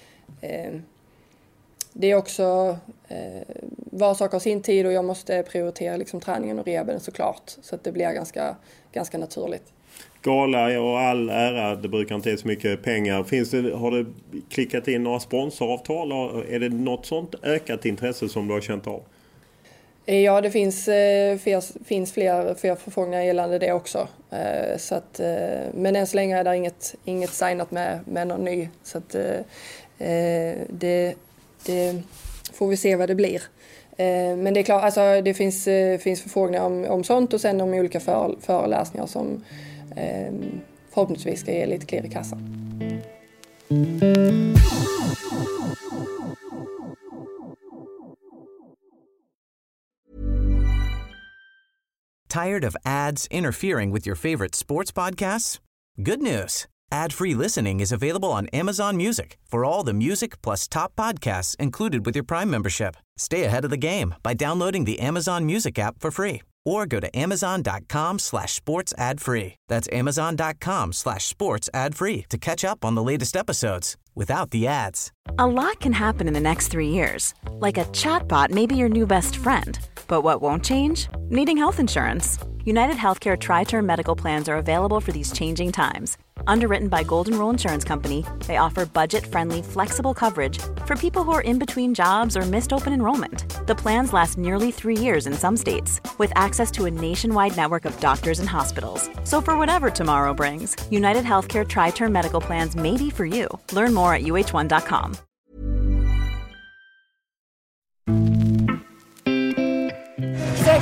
det är också var sak har sin tid, och jag måste prioritera liksom träningen och rehaben såklart, så att det blir ganska naturligt. Gala och all ära, det brukar inte ge så mycket pengar. Har det klickat in några sponsoravtal? Är det något sånt ökat intresse som du har känt av? Ja, det finns fler förfrågningar gällande det också. Så att, men än så länge är det inget signat med någon ny. Så att, det får vi se vad det blir. Men det är klart, alltså, det finns förfrågningar om sånt, och sen om olika föreläsningar som förhoppningsvis ska ge lite klirr i kassan. Tired of ads interfering with your favorite sports podcasts? Good news. Ad-free listening is available on Amazon Music for all the music plus top podcasts included with your Prime membership. Stay ahead of the game by downloading the Amazon Music app for free, or go to amazon.com/sports ad free. That's amazon.com/sports ad free to catch up on the latest episodes without the ads. A lot can happen in the next 3 years. Like a chatbot may be your new best friend. But what won't change? Needing health insurance. United Healthcare Tri-Term Medical Plans are available for these changing times. Underwritten by Golden Rule Insurance Company, they offer budget-friendly, flexible coverage for people who are in between jobs or missed open enrollment. The plans last nearly 3 years in some states, with access to a nationwide network of doctors and hospitals. So for whatever tomorrow brings, United Healthcare Tri-Term Medical Plans may be for you. Learn more at uh1.com.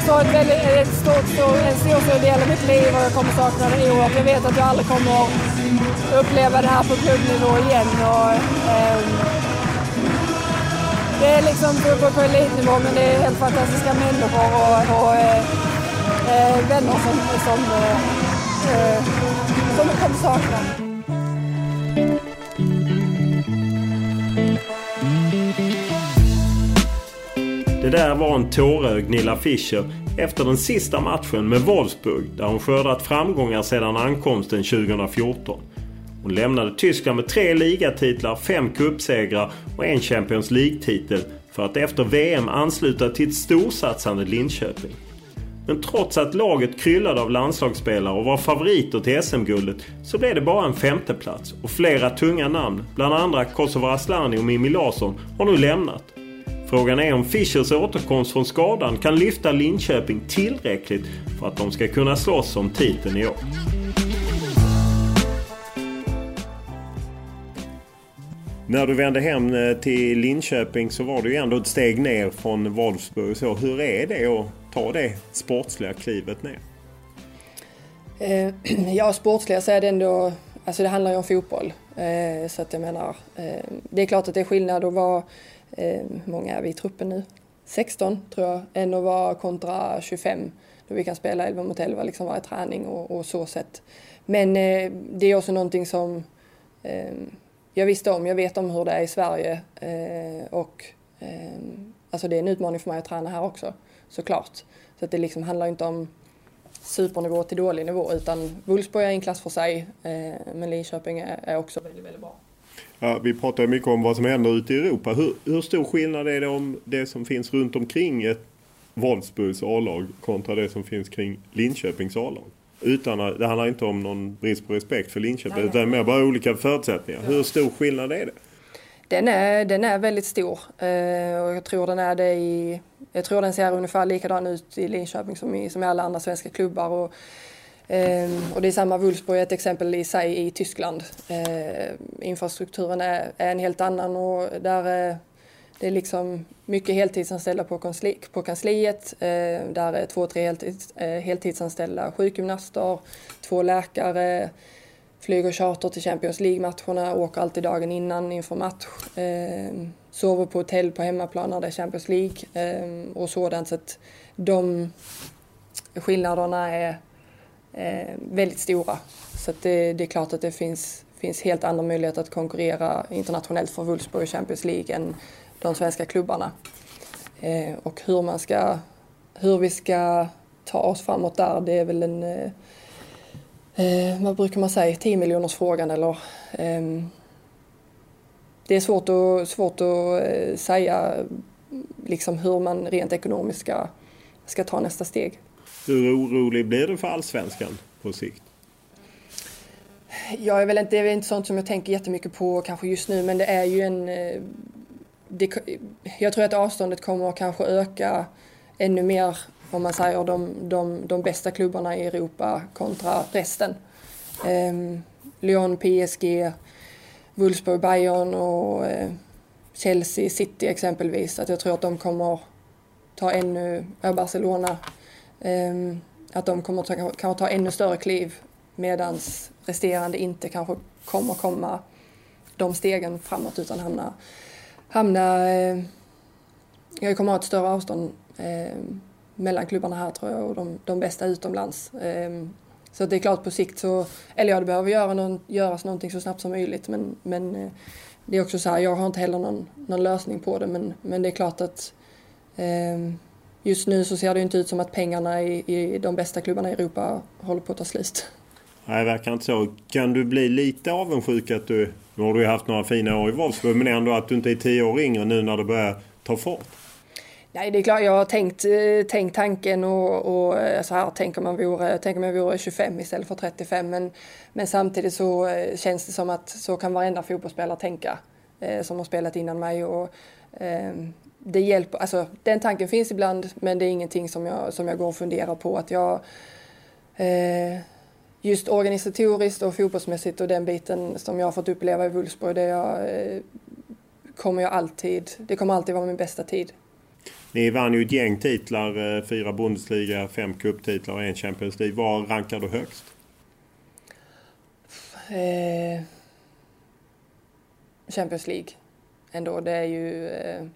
så en stor del av mitt liv och jag kommer sakna det oerhört. Jag vet att jag aldrig kommer uppleva det här på klubbnivå igen. Och, det är liksom på elitnivå, men det är helt fantastiska människor och vänner som jag kommer sakna. Det där var en tårögd Nilla Fischer efter den sista matchen med Wolfsburg, där hon skördat framgångar sedan ankomsten 2014. Hon lämnade Tyskland med 3 ligatitlar, 5 cupsegrar och 1 Champions League-titel för att efter VM ansluta till ett storsatsande Linköping. Men trots att laget kryllade av landslagsspelare och var favoriter till SM-guldet så blev det bara en 5:e plats och flera tunga namn, bland andra Kosovo Asllani och Mimmi Larsson, har nu lämnat. Frågan är om Fischers återkomst från skadan kan lyfta Linköping tillräckligt för att de ska kunna slåss om titeln i år. När du vände hem till Linköping så var du ju ändå ett steg ner från Wolfsburg. Så hur är det att ta det sportsliga klivet ner? Ja, sportsliga så är det ändå, alltså det handlar ju om fotboll. Så att jag menar, det är klart att det är skillnad att vara, många är vi i truppen nu? 16 tror jag, än att vara kontra 25. Då vi kan spela 11 mot 11 liksom varje träning och så sätt. Men det är också någonting som jag vet om hur det är i Sverige alltså det är en utmaning för mig att träna här också, såklart. Så att det liksom handlar inte om supernivå till dålig nivå, utan Wolfsburg är en klass för sig, men Linköping är också väldigt, väldigt bra. Ja, vi pratar mycket om vad som händer ute i Europa. Hur stor skillnad är det om det som finns runt omkring ett Wolfsburgs A-lag kontra det som finns kring Linköpings A-lag? Det handlar inte om någon brist på respekt för Linköping, utan det är mer bara olika förutsättningar. Ja. Hur stor skillnad är det? Den är väldigt stor. Och jag tror den ser ungefär likadan ut i Linköping som i alla andra svenska klubbar. Och det är samma. Wolfsburg är ett exempel i sig i Tyskland. Infrastrukturen är en helt annan, och där det är liksom mycket heltidsanställda på kansliet. Där är 2-3 heltidsanställda sjukgymnaster, 2 läkare, flyger charter till Champions League-matcherna, åker alltid dagen innan inför match, sover på hotell på hemmaplan när det är Champions League och sådant. Så att de skillnaderna är väldigt stora. Så att det är klart att det finns helt andra möjligheter att konkurrera internationellt för Wolfsburg i Champions League än de svenska klubbarna. Och hur vi ska ta oss framåt där, det är väl en vad brukar man säga, 10 miljoners frågan eller det är svårt att säga liksom hur man rent ekonomiskt ska ta nästa steg. Hur orolig blir du för allsvenskan på sikt? Det är väl inte sånt som jag tänker jättemycket på kanske just nu, men det är ju jag tror att avståndet kommer att kanske öka ännu mer om man säger de bästa klubbarna i Europa kontra resten. Lyon, PSG, Wolfsburg, Bayern och Chelsea, City exempelvis. Att jag tror att de kommer ta Barcelona, att de kommer ta ännu större kliv, medans resterande inte kanske kommer komma de stegen framåt, utan jag kommer ha ett större avstånd mellan klubbarna här, tror jag, och de bästa utomlands. Så det är klart på sikt det behöver göras någonting så snabbt som möjligt, men det är också så här, jag har inte heller någon lösning på det, men det är klart att just nu så ser det inte ut som att pengarna i de bästa klubbarna i Europa håller på att ta slut. Nej, det verkar inte så. Kan du bli lite avundsjuk att nu har du haft några fina år i Wolfsburg, men ändå att du inte är 10 år yngre nu när det börjar ta fart? Nej, det är klart, jag har tänkt tanken och så här, tänker man vore 25 istället för 35, men samtidigt så känns det som att så kan varenda fotbollsspelare tänka som har spelat innan mig, och det hjälper, alltså den tanken finns ibland, men det är ingenting som jag går och funderar på, att jag just organisatoriskt och fotbollsmässigt och den biten som jag har fått uppleva i Wolfsburg, det kommer alltid vara min bästa tid. Ni vann ju ett gäng titlar, 4 Bundesliga, 5 cuptitlar och 1 Champions League. Vad rankar du högst? Champions League ändå. Det är ju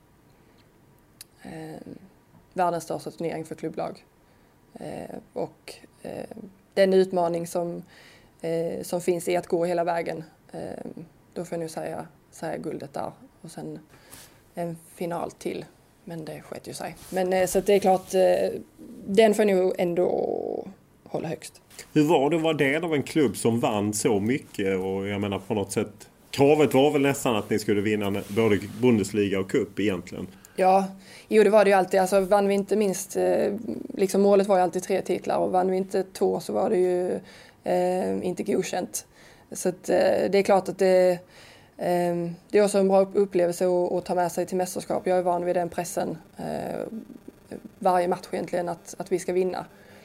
världens största turnering för klubblag. Och den utmaning som finns i att gå hela vägen. Då får jag nu säga guldet där. Och sen en final till. Men det sket ju sig. Men så att det är klart, den får nog ändå hålla högst. Hur var det att vara del av en klubb som vann så mycket? Och jag menar på något sätt, kravet var väl nästan att ni skulle vinna både Bundesliga och cup egentligen. Ja, det var det ju alltid. Alltså vann vi inte minst, liksom målet var ju alltid 3 titlar. Och vann vi inte 2 så var det ju inte godkänt. Så att, det är klart att det är också en bra upplevelse att ta med sig till mästerskap. Jag är van vid den pressen varje match egentligen att vi ska vinna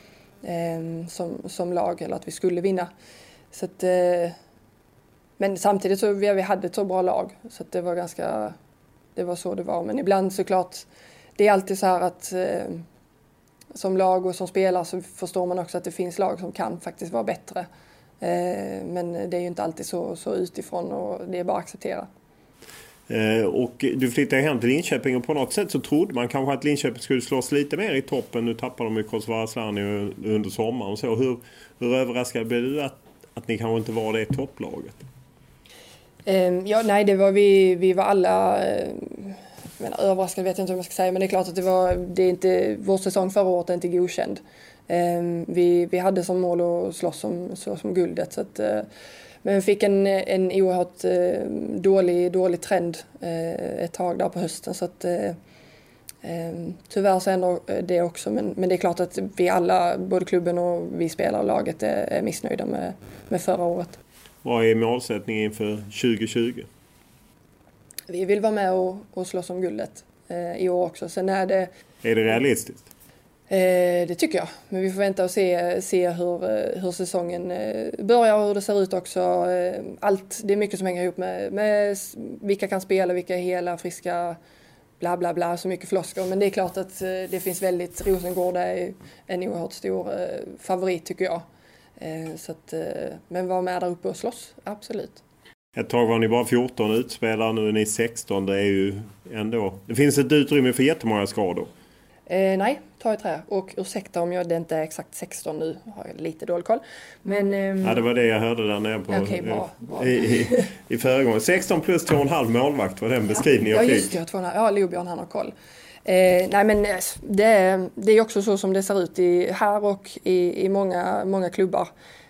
som lag, eller att vi skulle vinna. Så att, men samtidigt så vi hade ett så bra lag så att det var så det var. Men ibland såklart, det är alltid så här att som lag och som spelare så förstår man också att det finns lag som kan faktiskt vara bättre. Men det är ju inte alltid så utifrån, och det är bara att acceptera. Och du flyttade hem till Linköping, och på något sätt så trodde man kanske att Linköping skulle slås lite mer i toppen. Nu tappar de ju Kosovare Asllani under sommaren och så. Hur överraskad blev du att ni kanske inte var det topplaget? Ja, nej, det var vi var alla överraskade vet jag inte vad man ska säga, men det är klart att det är inte vår säsong förra året är inte godkänd. Vi hade som mål att slåss som guldet, så att, men vi fick en oerhört dålig trend ett tag där på hösten, så att tyvärr så ändå det också, men det är klart att vi alla, både klubben och vi spelare och laget är missnöjda med förra året. Vad är målsättningen inför 2020? Vi vill vara med och slåss om guldet i år också. Sen är det realistiskt? Det tycker jag. Men vi får vänta och se hur säsongen börjar och hur det ser ut också. Det är mycket som hänger ihop med vilka kan spela, vilka är hela, friska, bla bla bla, så mycket floskor. Men det är klart att det finns Rosengård är en oerhört stor favorit tycker jag. Så att, men vara med där uppe och slåss, absolut. Ett tag var ni bara 14 utspelare, nu är ni 16. Det är ju ändå... Det finns ett utrymme för jättemånga skador. Nej, ta i trä. Och ursäkta om det inte är exakt 16 nu. Har jag lite dålig koll. Men, ja, det var det jag hörde där nere på bra. I föregående. 16 plus 2,5 målvakt var den beskrivningen jag fick. Ja, just det. 2,5. Ja, Lobjörn han har koll. Nej, men det är också så som det ser ut här och i många klubbar.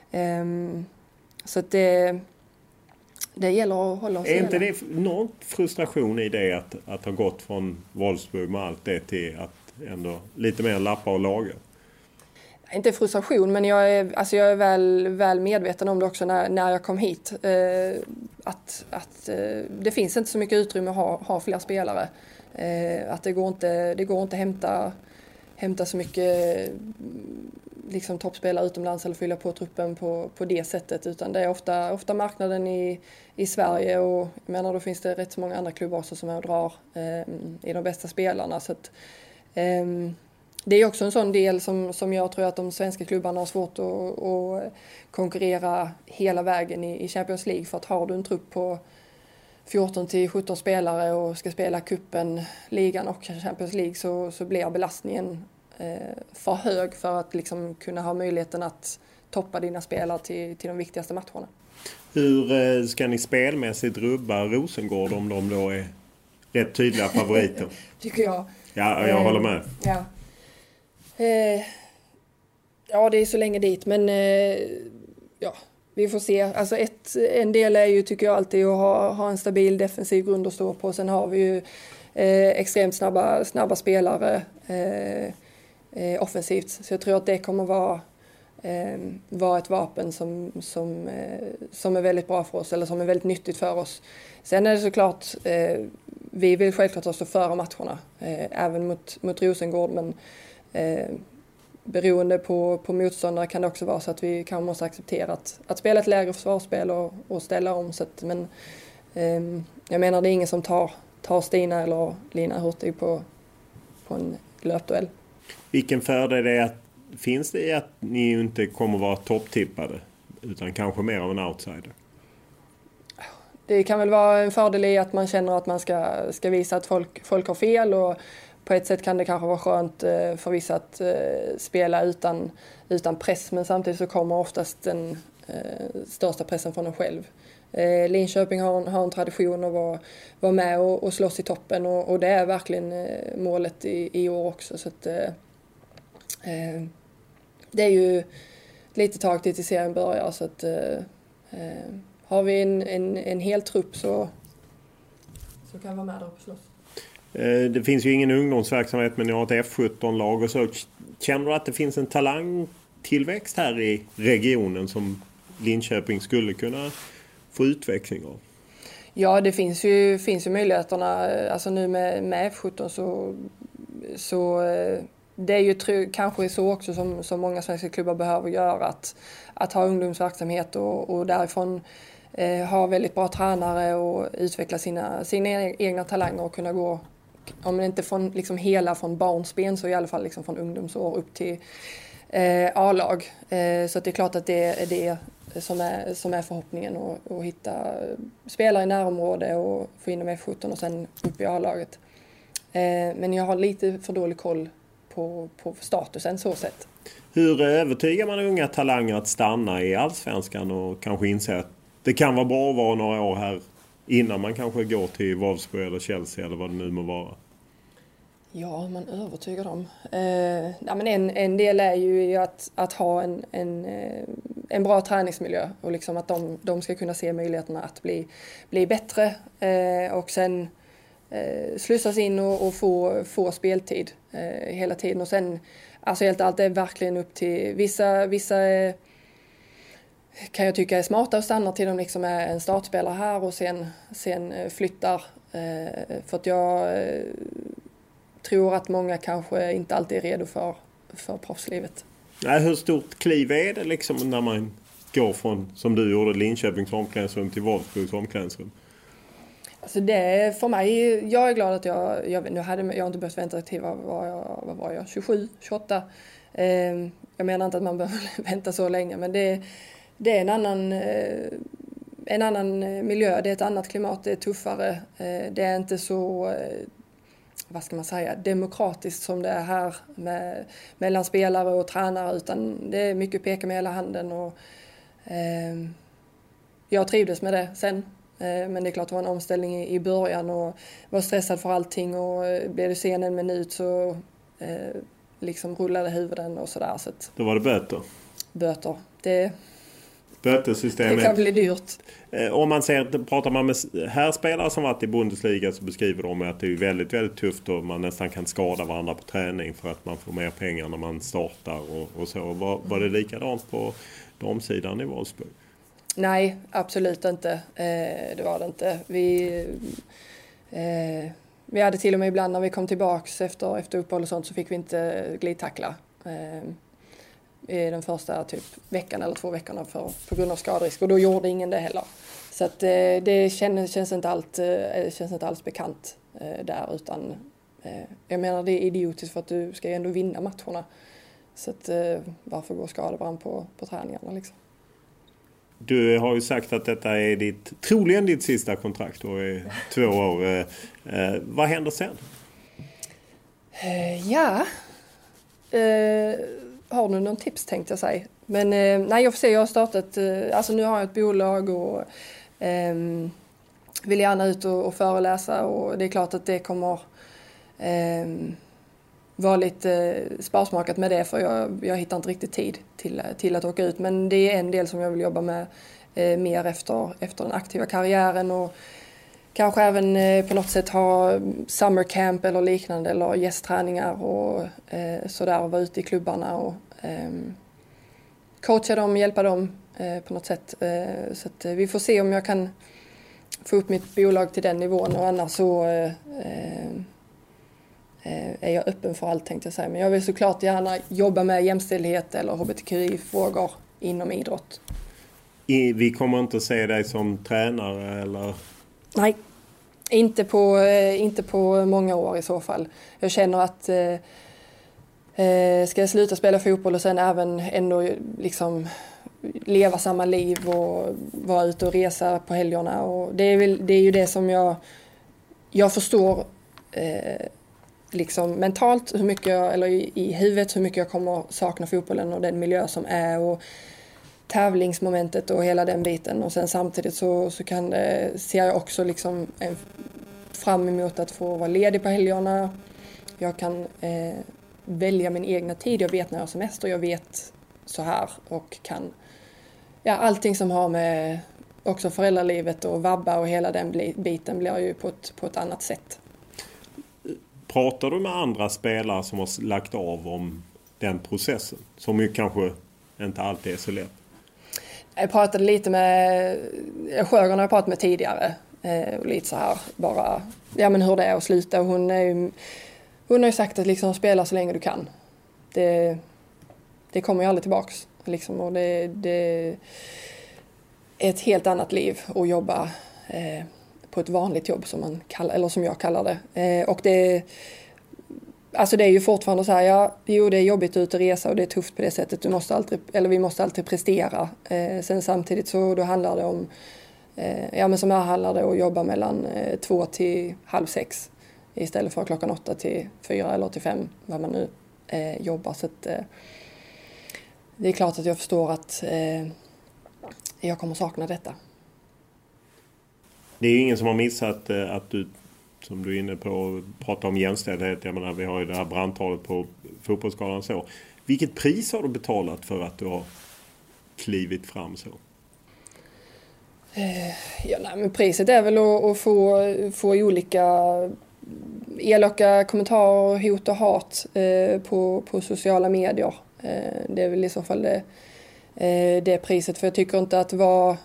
Så att det gäller att hålla oss. Är inte det någon frustration i det att ha gått från Wolfsburg med allt det till att ändå lite mer lappa och laga? Inte frustration, men jag är väl medveten om det också när jag kom hit. Att det finns inte så mycket utrymme att ha fler spelare. Att det går inte hämta så mycket liksom toppspelare utomlands eller fylla på truppen på det sättet, utan det är ofta marknaden i Sverige, och jag menar då finns det rätt så många andra klubbar också som är och drar i de bästa spelarna, så att det är också en sån del som jag tror att de svenska klubbarna har svårt att konkurrera hela vägen i Champions League, för att har du en trupp på 14-17 spelare och ska spela kuppen, ligan och Champions League, så blir belastningen för hög för att liksom kunna ha möjligheten att toppa dina spelare till de viktigaste matcherna. Hur ska ni spelmässigt rubba Rosengård om de då är rätt tydliga favoriter? Tycker jag. Ja, jag håller med. Ja. Ja, det är så länge dit, men ja, vi får se. Alltså en del är ju, tycker jag, alltid att ha en stabil defensiv grund att stå på. Sen har vi ju extremt snabba spelare offensivt. Så jag tror att det kommer vara ett vapen som är väldigt bra för oss, eller som är väldigt nyttigt för oss. Sen är det såklart, vi vill självklart också föra matcherna, även mot Rosengård, men beroende på motståndare kan det också vara så att vi kanske måste acceptera att spela ett lägre försvarsspel och ställa om. Så att, men jag menar, det är ingen som tar Stina eller Lina Hurtig på en löpduell. Vilken fördel finns det i att ni inte kommer vara topptippade utan kanske mer av en outsider? Det kan väl vara en fördel i att man känner att man ska visa att folk har fel, och på ett sätt kan det kanske vara skönt för vissa att spela utan press, men samtidigt så kommer oftast den största pressen från en själv. Linköping har en tradition att vara med och slåss i toppen, och det är verkligen målet i år också. Så att, det är ju lite tag till serien börjar, så att har vi en hel trupp så kan vi vara med där och slåss. Det finns ju ingen ungdomsverksamhet, men ni har ett F17-lag och så. Känner du att det finns en talangtillväxt här i regionen som Linköping skulle kunna få utveckling av? Ja, det finns ju möjligheterna. Alltså nu med F17 så det är ju kanske så också som många svenska klubbar behöver göra, att ha ungdomsverksamhet och därifrån ha väldigt bra tränare och utveckla sina egna talanger och kunna gå, om det inte från liksom hela från barnsben, så i alla fall liksom från ungdomsår upp till A-lag. Så att det är klart att det är det som är förhoppningen, att hitta spelare i närområde och få in dem i F17 och sen upp i A-laget. Men jag har lite för dålig koll på statusen så sett. Hur övertygar man unga talanger att stanna i Allsvenskan och kanske inse att det kan vara bra att vara några år här innan man kanske går till Wolfsburg eller Chelsea eller vad det nu må vara? Ja, man övertygar dem. Men en del är ju att ha en bra träningsmiljö, och liksom att de ska kunna se möjligheterna att bli bättre, och sen slussas in och få speltid hela tiden. Och sen, alltså helt allt är verkligen upp till vissa kan jag tycka är smarta och stannar till de liksom är en startspelare här och sen flyttar. För att jag tror att många kanske inte alltid är redo för proffslivet. Nej, hur stort kliv är det liksom när man går från, som du gjorde, Linköpings omklädningsrum till Wolfsburgs omklädningsrum? Alltså det är för mig, jag är glad att jag har inte behövt vänta till vad var jag 27, 28. Jag menar inte att man behöver vänta så länge, men det är en annan miljö, det är ett annat klimat, det är tuffare. Det är inte så, vad ska man säga, demokratiskt som det är här mellan spelare och tränare, utan det är mycket peka med hela handen, och jag trivdes med det sen. Men det är klart det var en omställning i början och var stressad för allting, och blev det sen en minut så liksom rullade huvuden och sådär. Så då var det böter? Böter. Bötesystemet. Det kan bli dyrt. Om man pratar man med här spelare som varit i Bundesliga, så beskriver de att det är väldigt, väldigt tufft och man nästan kan skada varandra på träning för att man får mer pengar när man startar och så. Var det likadant på damsidan i Wolfsburg? Nej, absolut inte. Det var det inte. Vi hade till och med ibland när vi kom tillbaks efter uppehåll och sånt, så fick vi inte glidtackla i den första typ veckan eller 2 veckorna på grund av skaderisk, och då gjorde ingen det heller. Så att det känns inte alls bekant där, utan jag menar det är idiotiskt, för att du ska ju ändå vinna matcherna. Så att varför går skada varandra på träningarna liksom? Du har ju sagt att detta är troligen ditt sista kontrakt då i 2 år. Vad händer sen? Har du någon tips tänkte jag säga. Men nej, jag får se, jag har startat, alltså nu har jag ett bolag och vill gärna ut och föreläsa, och det är klart att det kommer vara lite sparsmakat med det, för jag hittar inte riktigt tid till att åka ut. Men det är en del som jag vill jobba med mer efter den aktiva karriären, och kanske även på något sätt ha summer camp eller liknande, eller gästträningar och sådär, och vara ute i klubbarna och coacha dem, hjälpa dem på något sätt. Så att vi får se om jag kan få upp mitt bolag till den nivån, och annars så är jag öppen för allt, tänkte jag säga. Men jag vill såklart gärna jobba med jämställdhet eller hbtqi-frågor inom idrott. Vi kommer inte att se dig som tränare eller? Nej. Inte på många år i så fall. Jag känner att ska jag sluta spela fotboll och sen även ändå liksom leva samma liv och vara ute och resa på helgerna. Och det är ju det som jag förstår liksom mentalt hur mycket eller i huvudet hur mycket jag kommer sakna fotbollen och den miljö som är och tävlingsmomentet och hela den biten. Och sen samtidigt så ser jag också liksom fram emot att få vara ledig på helgerna. Jag kan välja min egna tid. Jag vet när jag har semester. Jag vet så här och kan allting som har med också föräldralivet och vabba och hela den biten blir ju på ett annat sätt. Pratar du med andra spelare som har lagt av om den processen? Som ju kanske inte alltid är så lätt. Jag pratade lite med Sjögren har jag pratat med tidigare. Och lite så här bara men hur det är att sluta. Hon har ju sagt att liksom spela så länge du kan. Det kommer ju aldrig tillbaks. Liksom, och det är ett helt annat liv att jobba på ett vanligt jobb som jag kallar det. Och det är ju fortfarande så här, det är jobbigt ut att resa och det är tufft på det sättet. Vi måste alltid prestera. Sen samtidigt så då handlar det om, som här handlar det att jobba mellan 2 till 5:30 istället för 8 till 4 eller till 5, vad man nu jobbar. Så att, det är klart att jag förstår att jag kommer sakna detta. Det är ju ingen som har missat att du, som du är inne på, pratar om jämställdhet. Jag menar, vi har ju det här brandtalet på fotbollsskalan så. Vilket pris har du betalat för att du har klivit fram så? Men priset är väl att få olika elaka kommentarer, hot och hat på sociala medier. Det är väl i så fall det priset. För jag tycker inte att vara...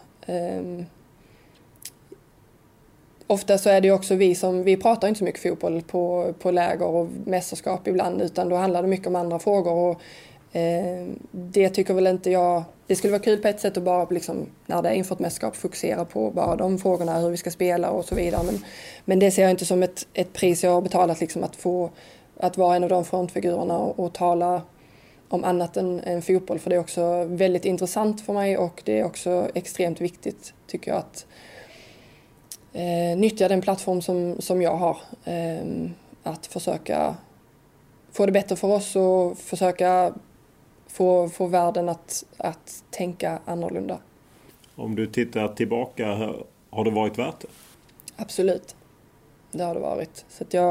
Ofta så är det också vi pratar inte så mycket fotboll på läger och mästerskap ibland, utan då handlar det mycket om andra frågor. Och det tycker väl inte jag... Det skulle vara kul på ett sätt att bara liksom, när det är inför ett mästerskap fokusera på bara de frågorna, hur vi ska spela och så vidare. Men det ser jag inte som ett pris jag har betalat, liksom, att vara en av de frontfigurerna och tala om annat än fotboll. För det är också väldigt intressant för mig och det är också extremt viktigt, tycker jag, att nyttja den plattform som jag har. Att försöka få det bättre för oss och försöka få världen att tänka annorlunda. Om du tittar tillbaka, har det varit värt det? Absolut, det har det varit. Så att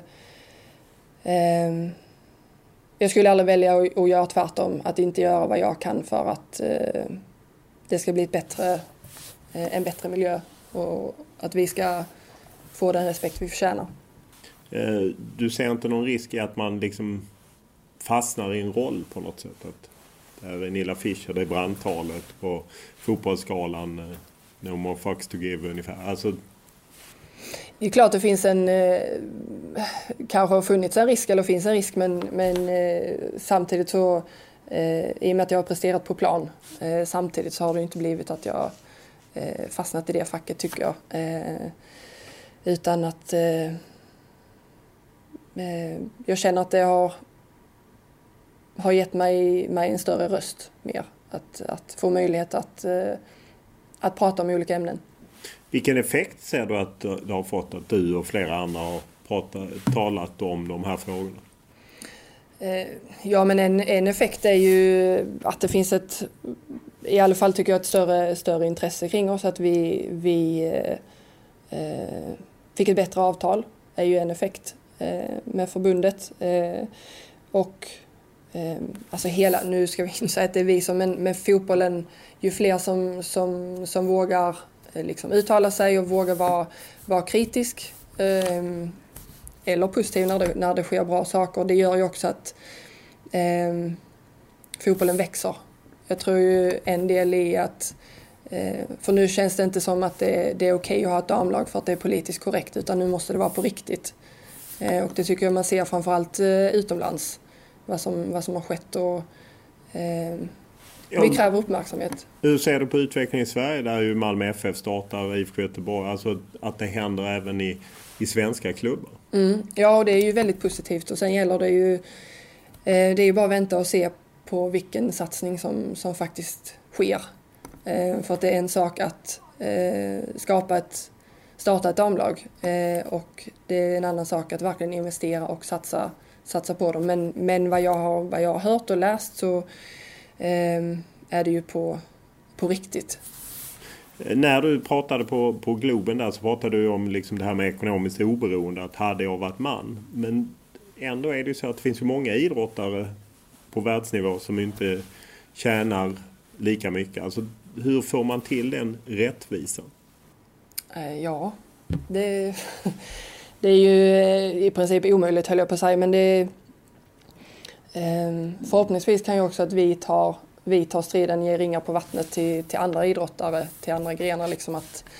jag skulle aldrig välja att göra tvärtom, att inte göra vad jag kan för att det ska bli en bättre miljö och att vi ska få den respekt vi förtjänar. Du ser inte någon risk i att man liksom fastnar i en roll på något sätt? Att det är Nilla Fischer, det är brandtalet på fotbollsskalan, no more fucks to give ungefär. Alltså... Det är klart det finns kanske har funnits en risk eller finns en risk, men samtidigt så i och med att jag har presterat på plan samtidigt så har det inte blivit att jag fastnat i det facket, tycker jag. Utan att jag känner att det har gett mig en större röst mer. Att få möjlighet att prata om olika ämnen. Vilken effekt ser du att det har fått att du och flera andra har talat om de här frågorna? Ja, men en effekt är ju att det finns i alla fall tycker jag ett större intresse kring oss. Att vi fick ett bättre avtal är ju en effekt med förbundet. Och alltså nu ska vi inte säga att det är vi som, men fotbollen, ju fler som vågar liksom uttala sig och vågar vara kritisk eller positiv när det sker bra saker. Det gör ju också att fotbollen växer. Jag tror ju en del i att för nu känns det inte som att det är okej att ha ett damlag för att det är politiskt korrekt, utan nu måste det vara på riktigt. Och det tycker jag man ser framförallt utomlands vad som har skett. Och Vi kräver uppmärksamhet. Hur ser du på utvecklingen i Sverige där ju Malmö FF startar, IFK Göteborg, alltså att det händer även i svenska klubbar? Ja, det är ju väldigt positivt och sen gäller det ju det är ju bara att vänta och se på vilken satsning som faktiskt sker. För att det är en sak att starta ett damlag och det är en annan sak att verkligen investera och satsa på dem. Men vad jag har hört och läst så är det ju på riktigt. När du pratade på Globen där så pratade du om liksom det här med ekonomiskt oberoende, att hade jag varit man. Men ändå är det ju så att det finns ju många idrottare på världsnivå som inte tjänar lika mycket. Alltså hur får man till den rättvisan? Ja, det är ju i princip omöjligt, höll jag på att säga, men det förhoppningsvis kan ju också att vi tar striden, ger ringar på vattnet till andra idrottare, till andra grenar, liksom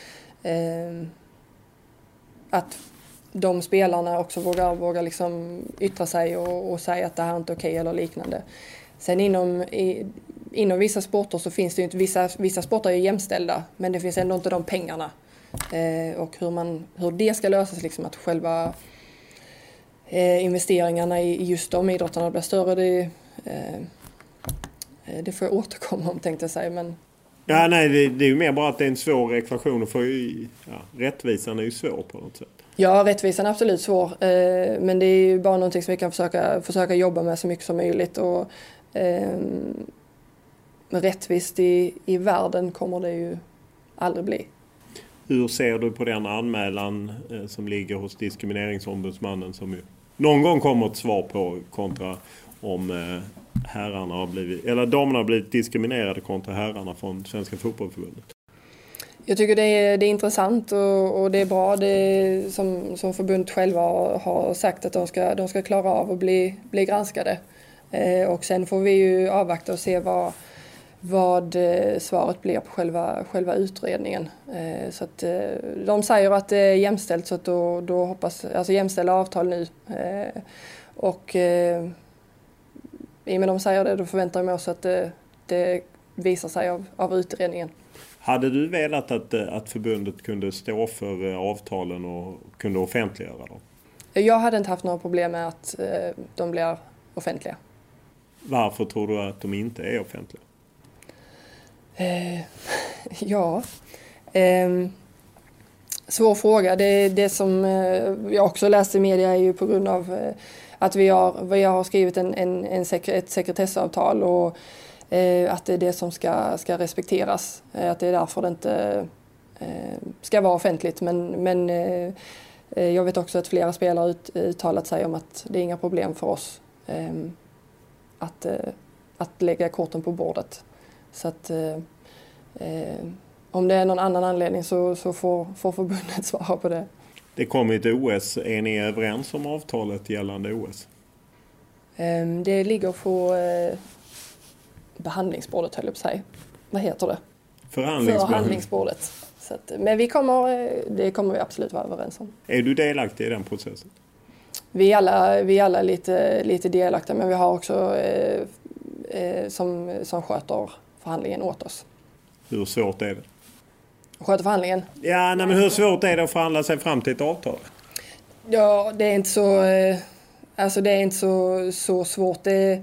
att de spelarna också vågar liksom yttra sig och säga att det här är inte okej eller liknande. Sen inom vissa sporter så finns det ju inte, vissa sporter är jämställda, men det finns ändå inte de pengarna. Och hur det ska lösas, liksom att själva investeringarna i just de idrotterna blir större, det får jag återkomma om, tänkte jag säga. Men... Ja, nej, det är ju mer bara att det är en svår ekvation, för rättvisan är ju svår på något sätt. Ja, rättvisan är absolut svår, men det är ju bara någonting som vi kan försöka jobba med så mycket som möjligt. Och rättvist i världen kommer det ju aldrig bli. Hur ser du på den anmälan som ligger hos diskrimineringsombudsmannen, som ju någon gång kommer ett svar på, kontra om damerna har blivit diskriminerade kontra herrarna från Svenska fotbollförbundet? Jag tycker det är intressant och det är bra. Det är, som förbundet själva har sagt, att de ska klara av att bli granskade. Och sen får vi ju avvakta och se vad svaret blir på själva utredningen. Så att de säger att det är jämställt, så att då hoppas, alltså jämställda avtal nu. Och i och med de säger det, då förväntar jag mig också att det visar sig av utredningen. Hade du velat att förbundet kunde stå för avtalen och kunde offentliggöra dem? Jag hade inte haft några problem med att de blir offentliga. Varför tror du att de inte är offentliga? Svår fråga. Det som jag också läste i media är ju på grund av att vi har skrivit ett sekretessavtal, och att det är det som ska respekteras. Att det är därför det inte ska vara offentligt. Men jag vet också att flera spelare uttalat sig om att det är inga problem för oss att lägga korten på bordet. Så att om det är någon annan anledning så får förbundet svara på det. Det kommer ett OS. Är ni överens om avtalet gällande OS? Det ligger på behandlingsbordet, höll jag på att säga. Vad heter det? Förhandlingsbordet. Så att, men det kommer vi absolut vara överens om. Är du delaktig i den processen? Vi är alla lite delaktiga, men vi har också som sköter förhandlingen åt oss. Hur svårt är det? Sköter förhandlingen? Ja, men hur svårt är det att förhandla sig fram till ett avtal? Ja, det är inte så... det är inte så svårt. Det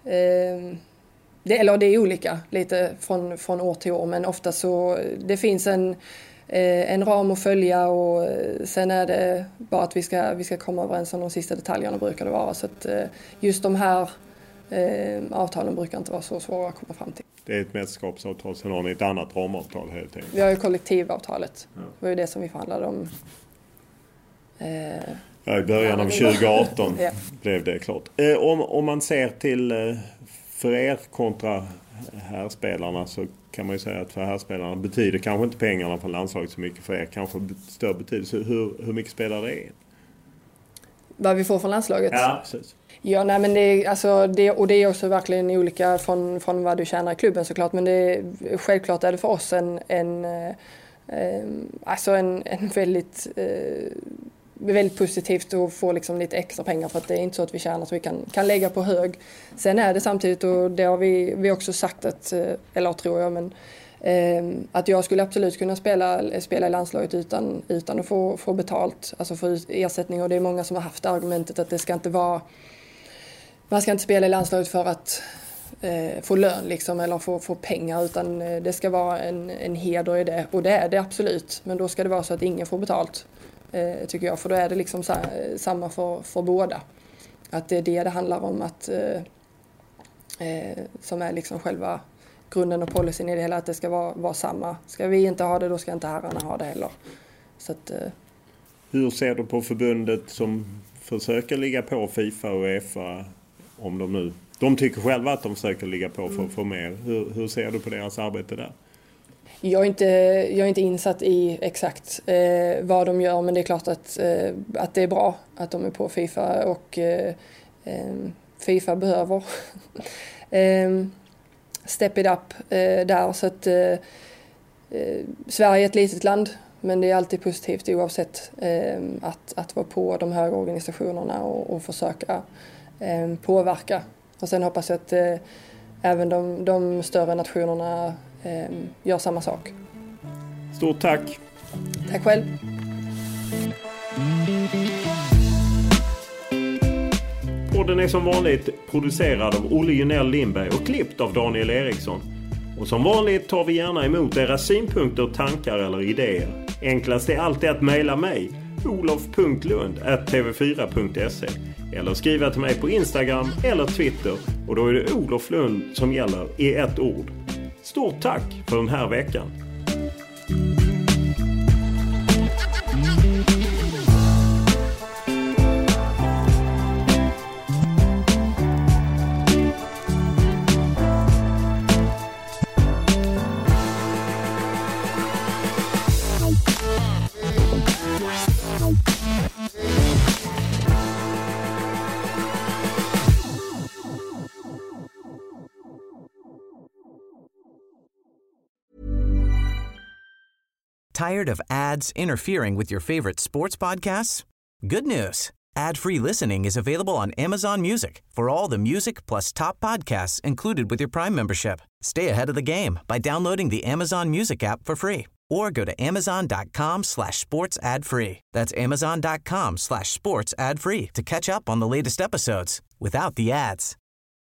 är olika lite från år till år, men ofta så... Det finns en ram att följa, och sen är det bara att vi ska komma överens om de sista detaljerna, brukar det vara. Så att just de här avtalen brukar inte vara så svåra att komma fram till. Det är ett mästerskapsavtal, sen har ni ett annat ramavtal helt enkelt. Vi har ju kollektivavtalet. Det var ju det som vi förhandlade om. I början av 2018 blev det klart. Om man ser till för er kontra herrspelarna, så kan man ju säga att för herrspelarna betyder kanske inte pengarna från landslaget så mycket, för er kanske större betydelse. Hur mycket spelar det in? Vad vi får från landslaget? Ja, precis. Ja, nej, men det är också verkligen olika från vad du tjänar i klubben, såklart. Men självklart är det för oss en väldigt väldigt positivt att få liksom lite extra pengar, för att det är inte så att vi tjänar så vi kan lägga på hög. Sen är det samtidigt, och det har vi också sagt att, eller tror jag, men att jag skulle absolut kunna spela i landslaget utan att få betalt, alltså få ersättning. Och det är många som har haft argumentet att det ska inte vara, man ska inte spela i landslaget för att få lön liksom, eller få pengar, utan det ska vara en heder i det, och det är det absolut, men då ska det vara så att ingen får betalt, tycker jag, för då är det liksom samma för båda, att det är det handlar om, att som är liksom själva grunden och policyn i det hela, att det ska vara samma. Ska vi inte ha det, då ska inte herrarna ha det heller. Så att, hur ser du på förbundet som försöker ligga på FIFA och UEFA, om de tycker själva att de försöker ligga på för att få mer? Hur ser du på deras arbete där? Jag är inte insatt i exakt vad de gör, men det är klart att det är bra att de är på FIFA, och FIFA behöver step it up där, så att Sverige är ett litet land, men det är alltid positivt oavsett att vara på de höga organisationerna och försöka påverka. Och sen hoppas jag att även de större nationerna gör samma sak. Stort tack! Tack själv! Podden är som vanligt producerad av Olle Junell Lindberg och klippt av Daniel Eriksson. Och som vanligt tar vi gärna emot era synpunkter, tankar eller idéer. Enklast är alltid att mejla mig, olof.lund@tv4.se, eller skriva till mig på Instagram eller Twitter, och då är det Olof Lund som gäller i ett ord. Stort tack för den här veckan! Tired of ads interfering with your favorite sports podcasts? Good news. Ad-free listening is available on Amazon Music for all the music plus top podcasts included with your Prime membership. Stay ahead of the game by downloading the Amazon Music app for free, or go to amazon.com/sports ad free. That's amazon.com/sports ad free to catch up on the latest episodes without the ads.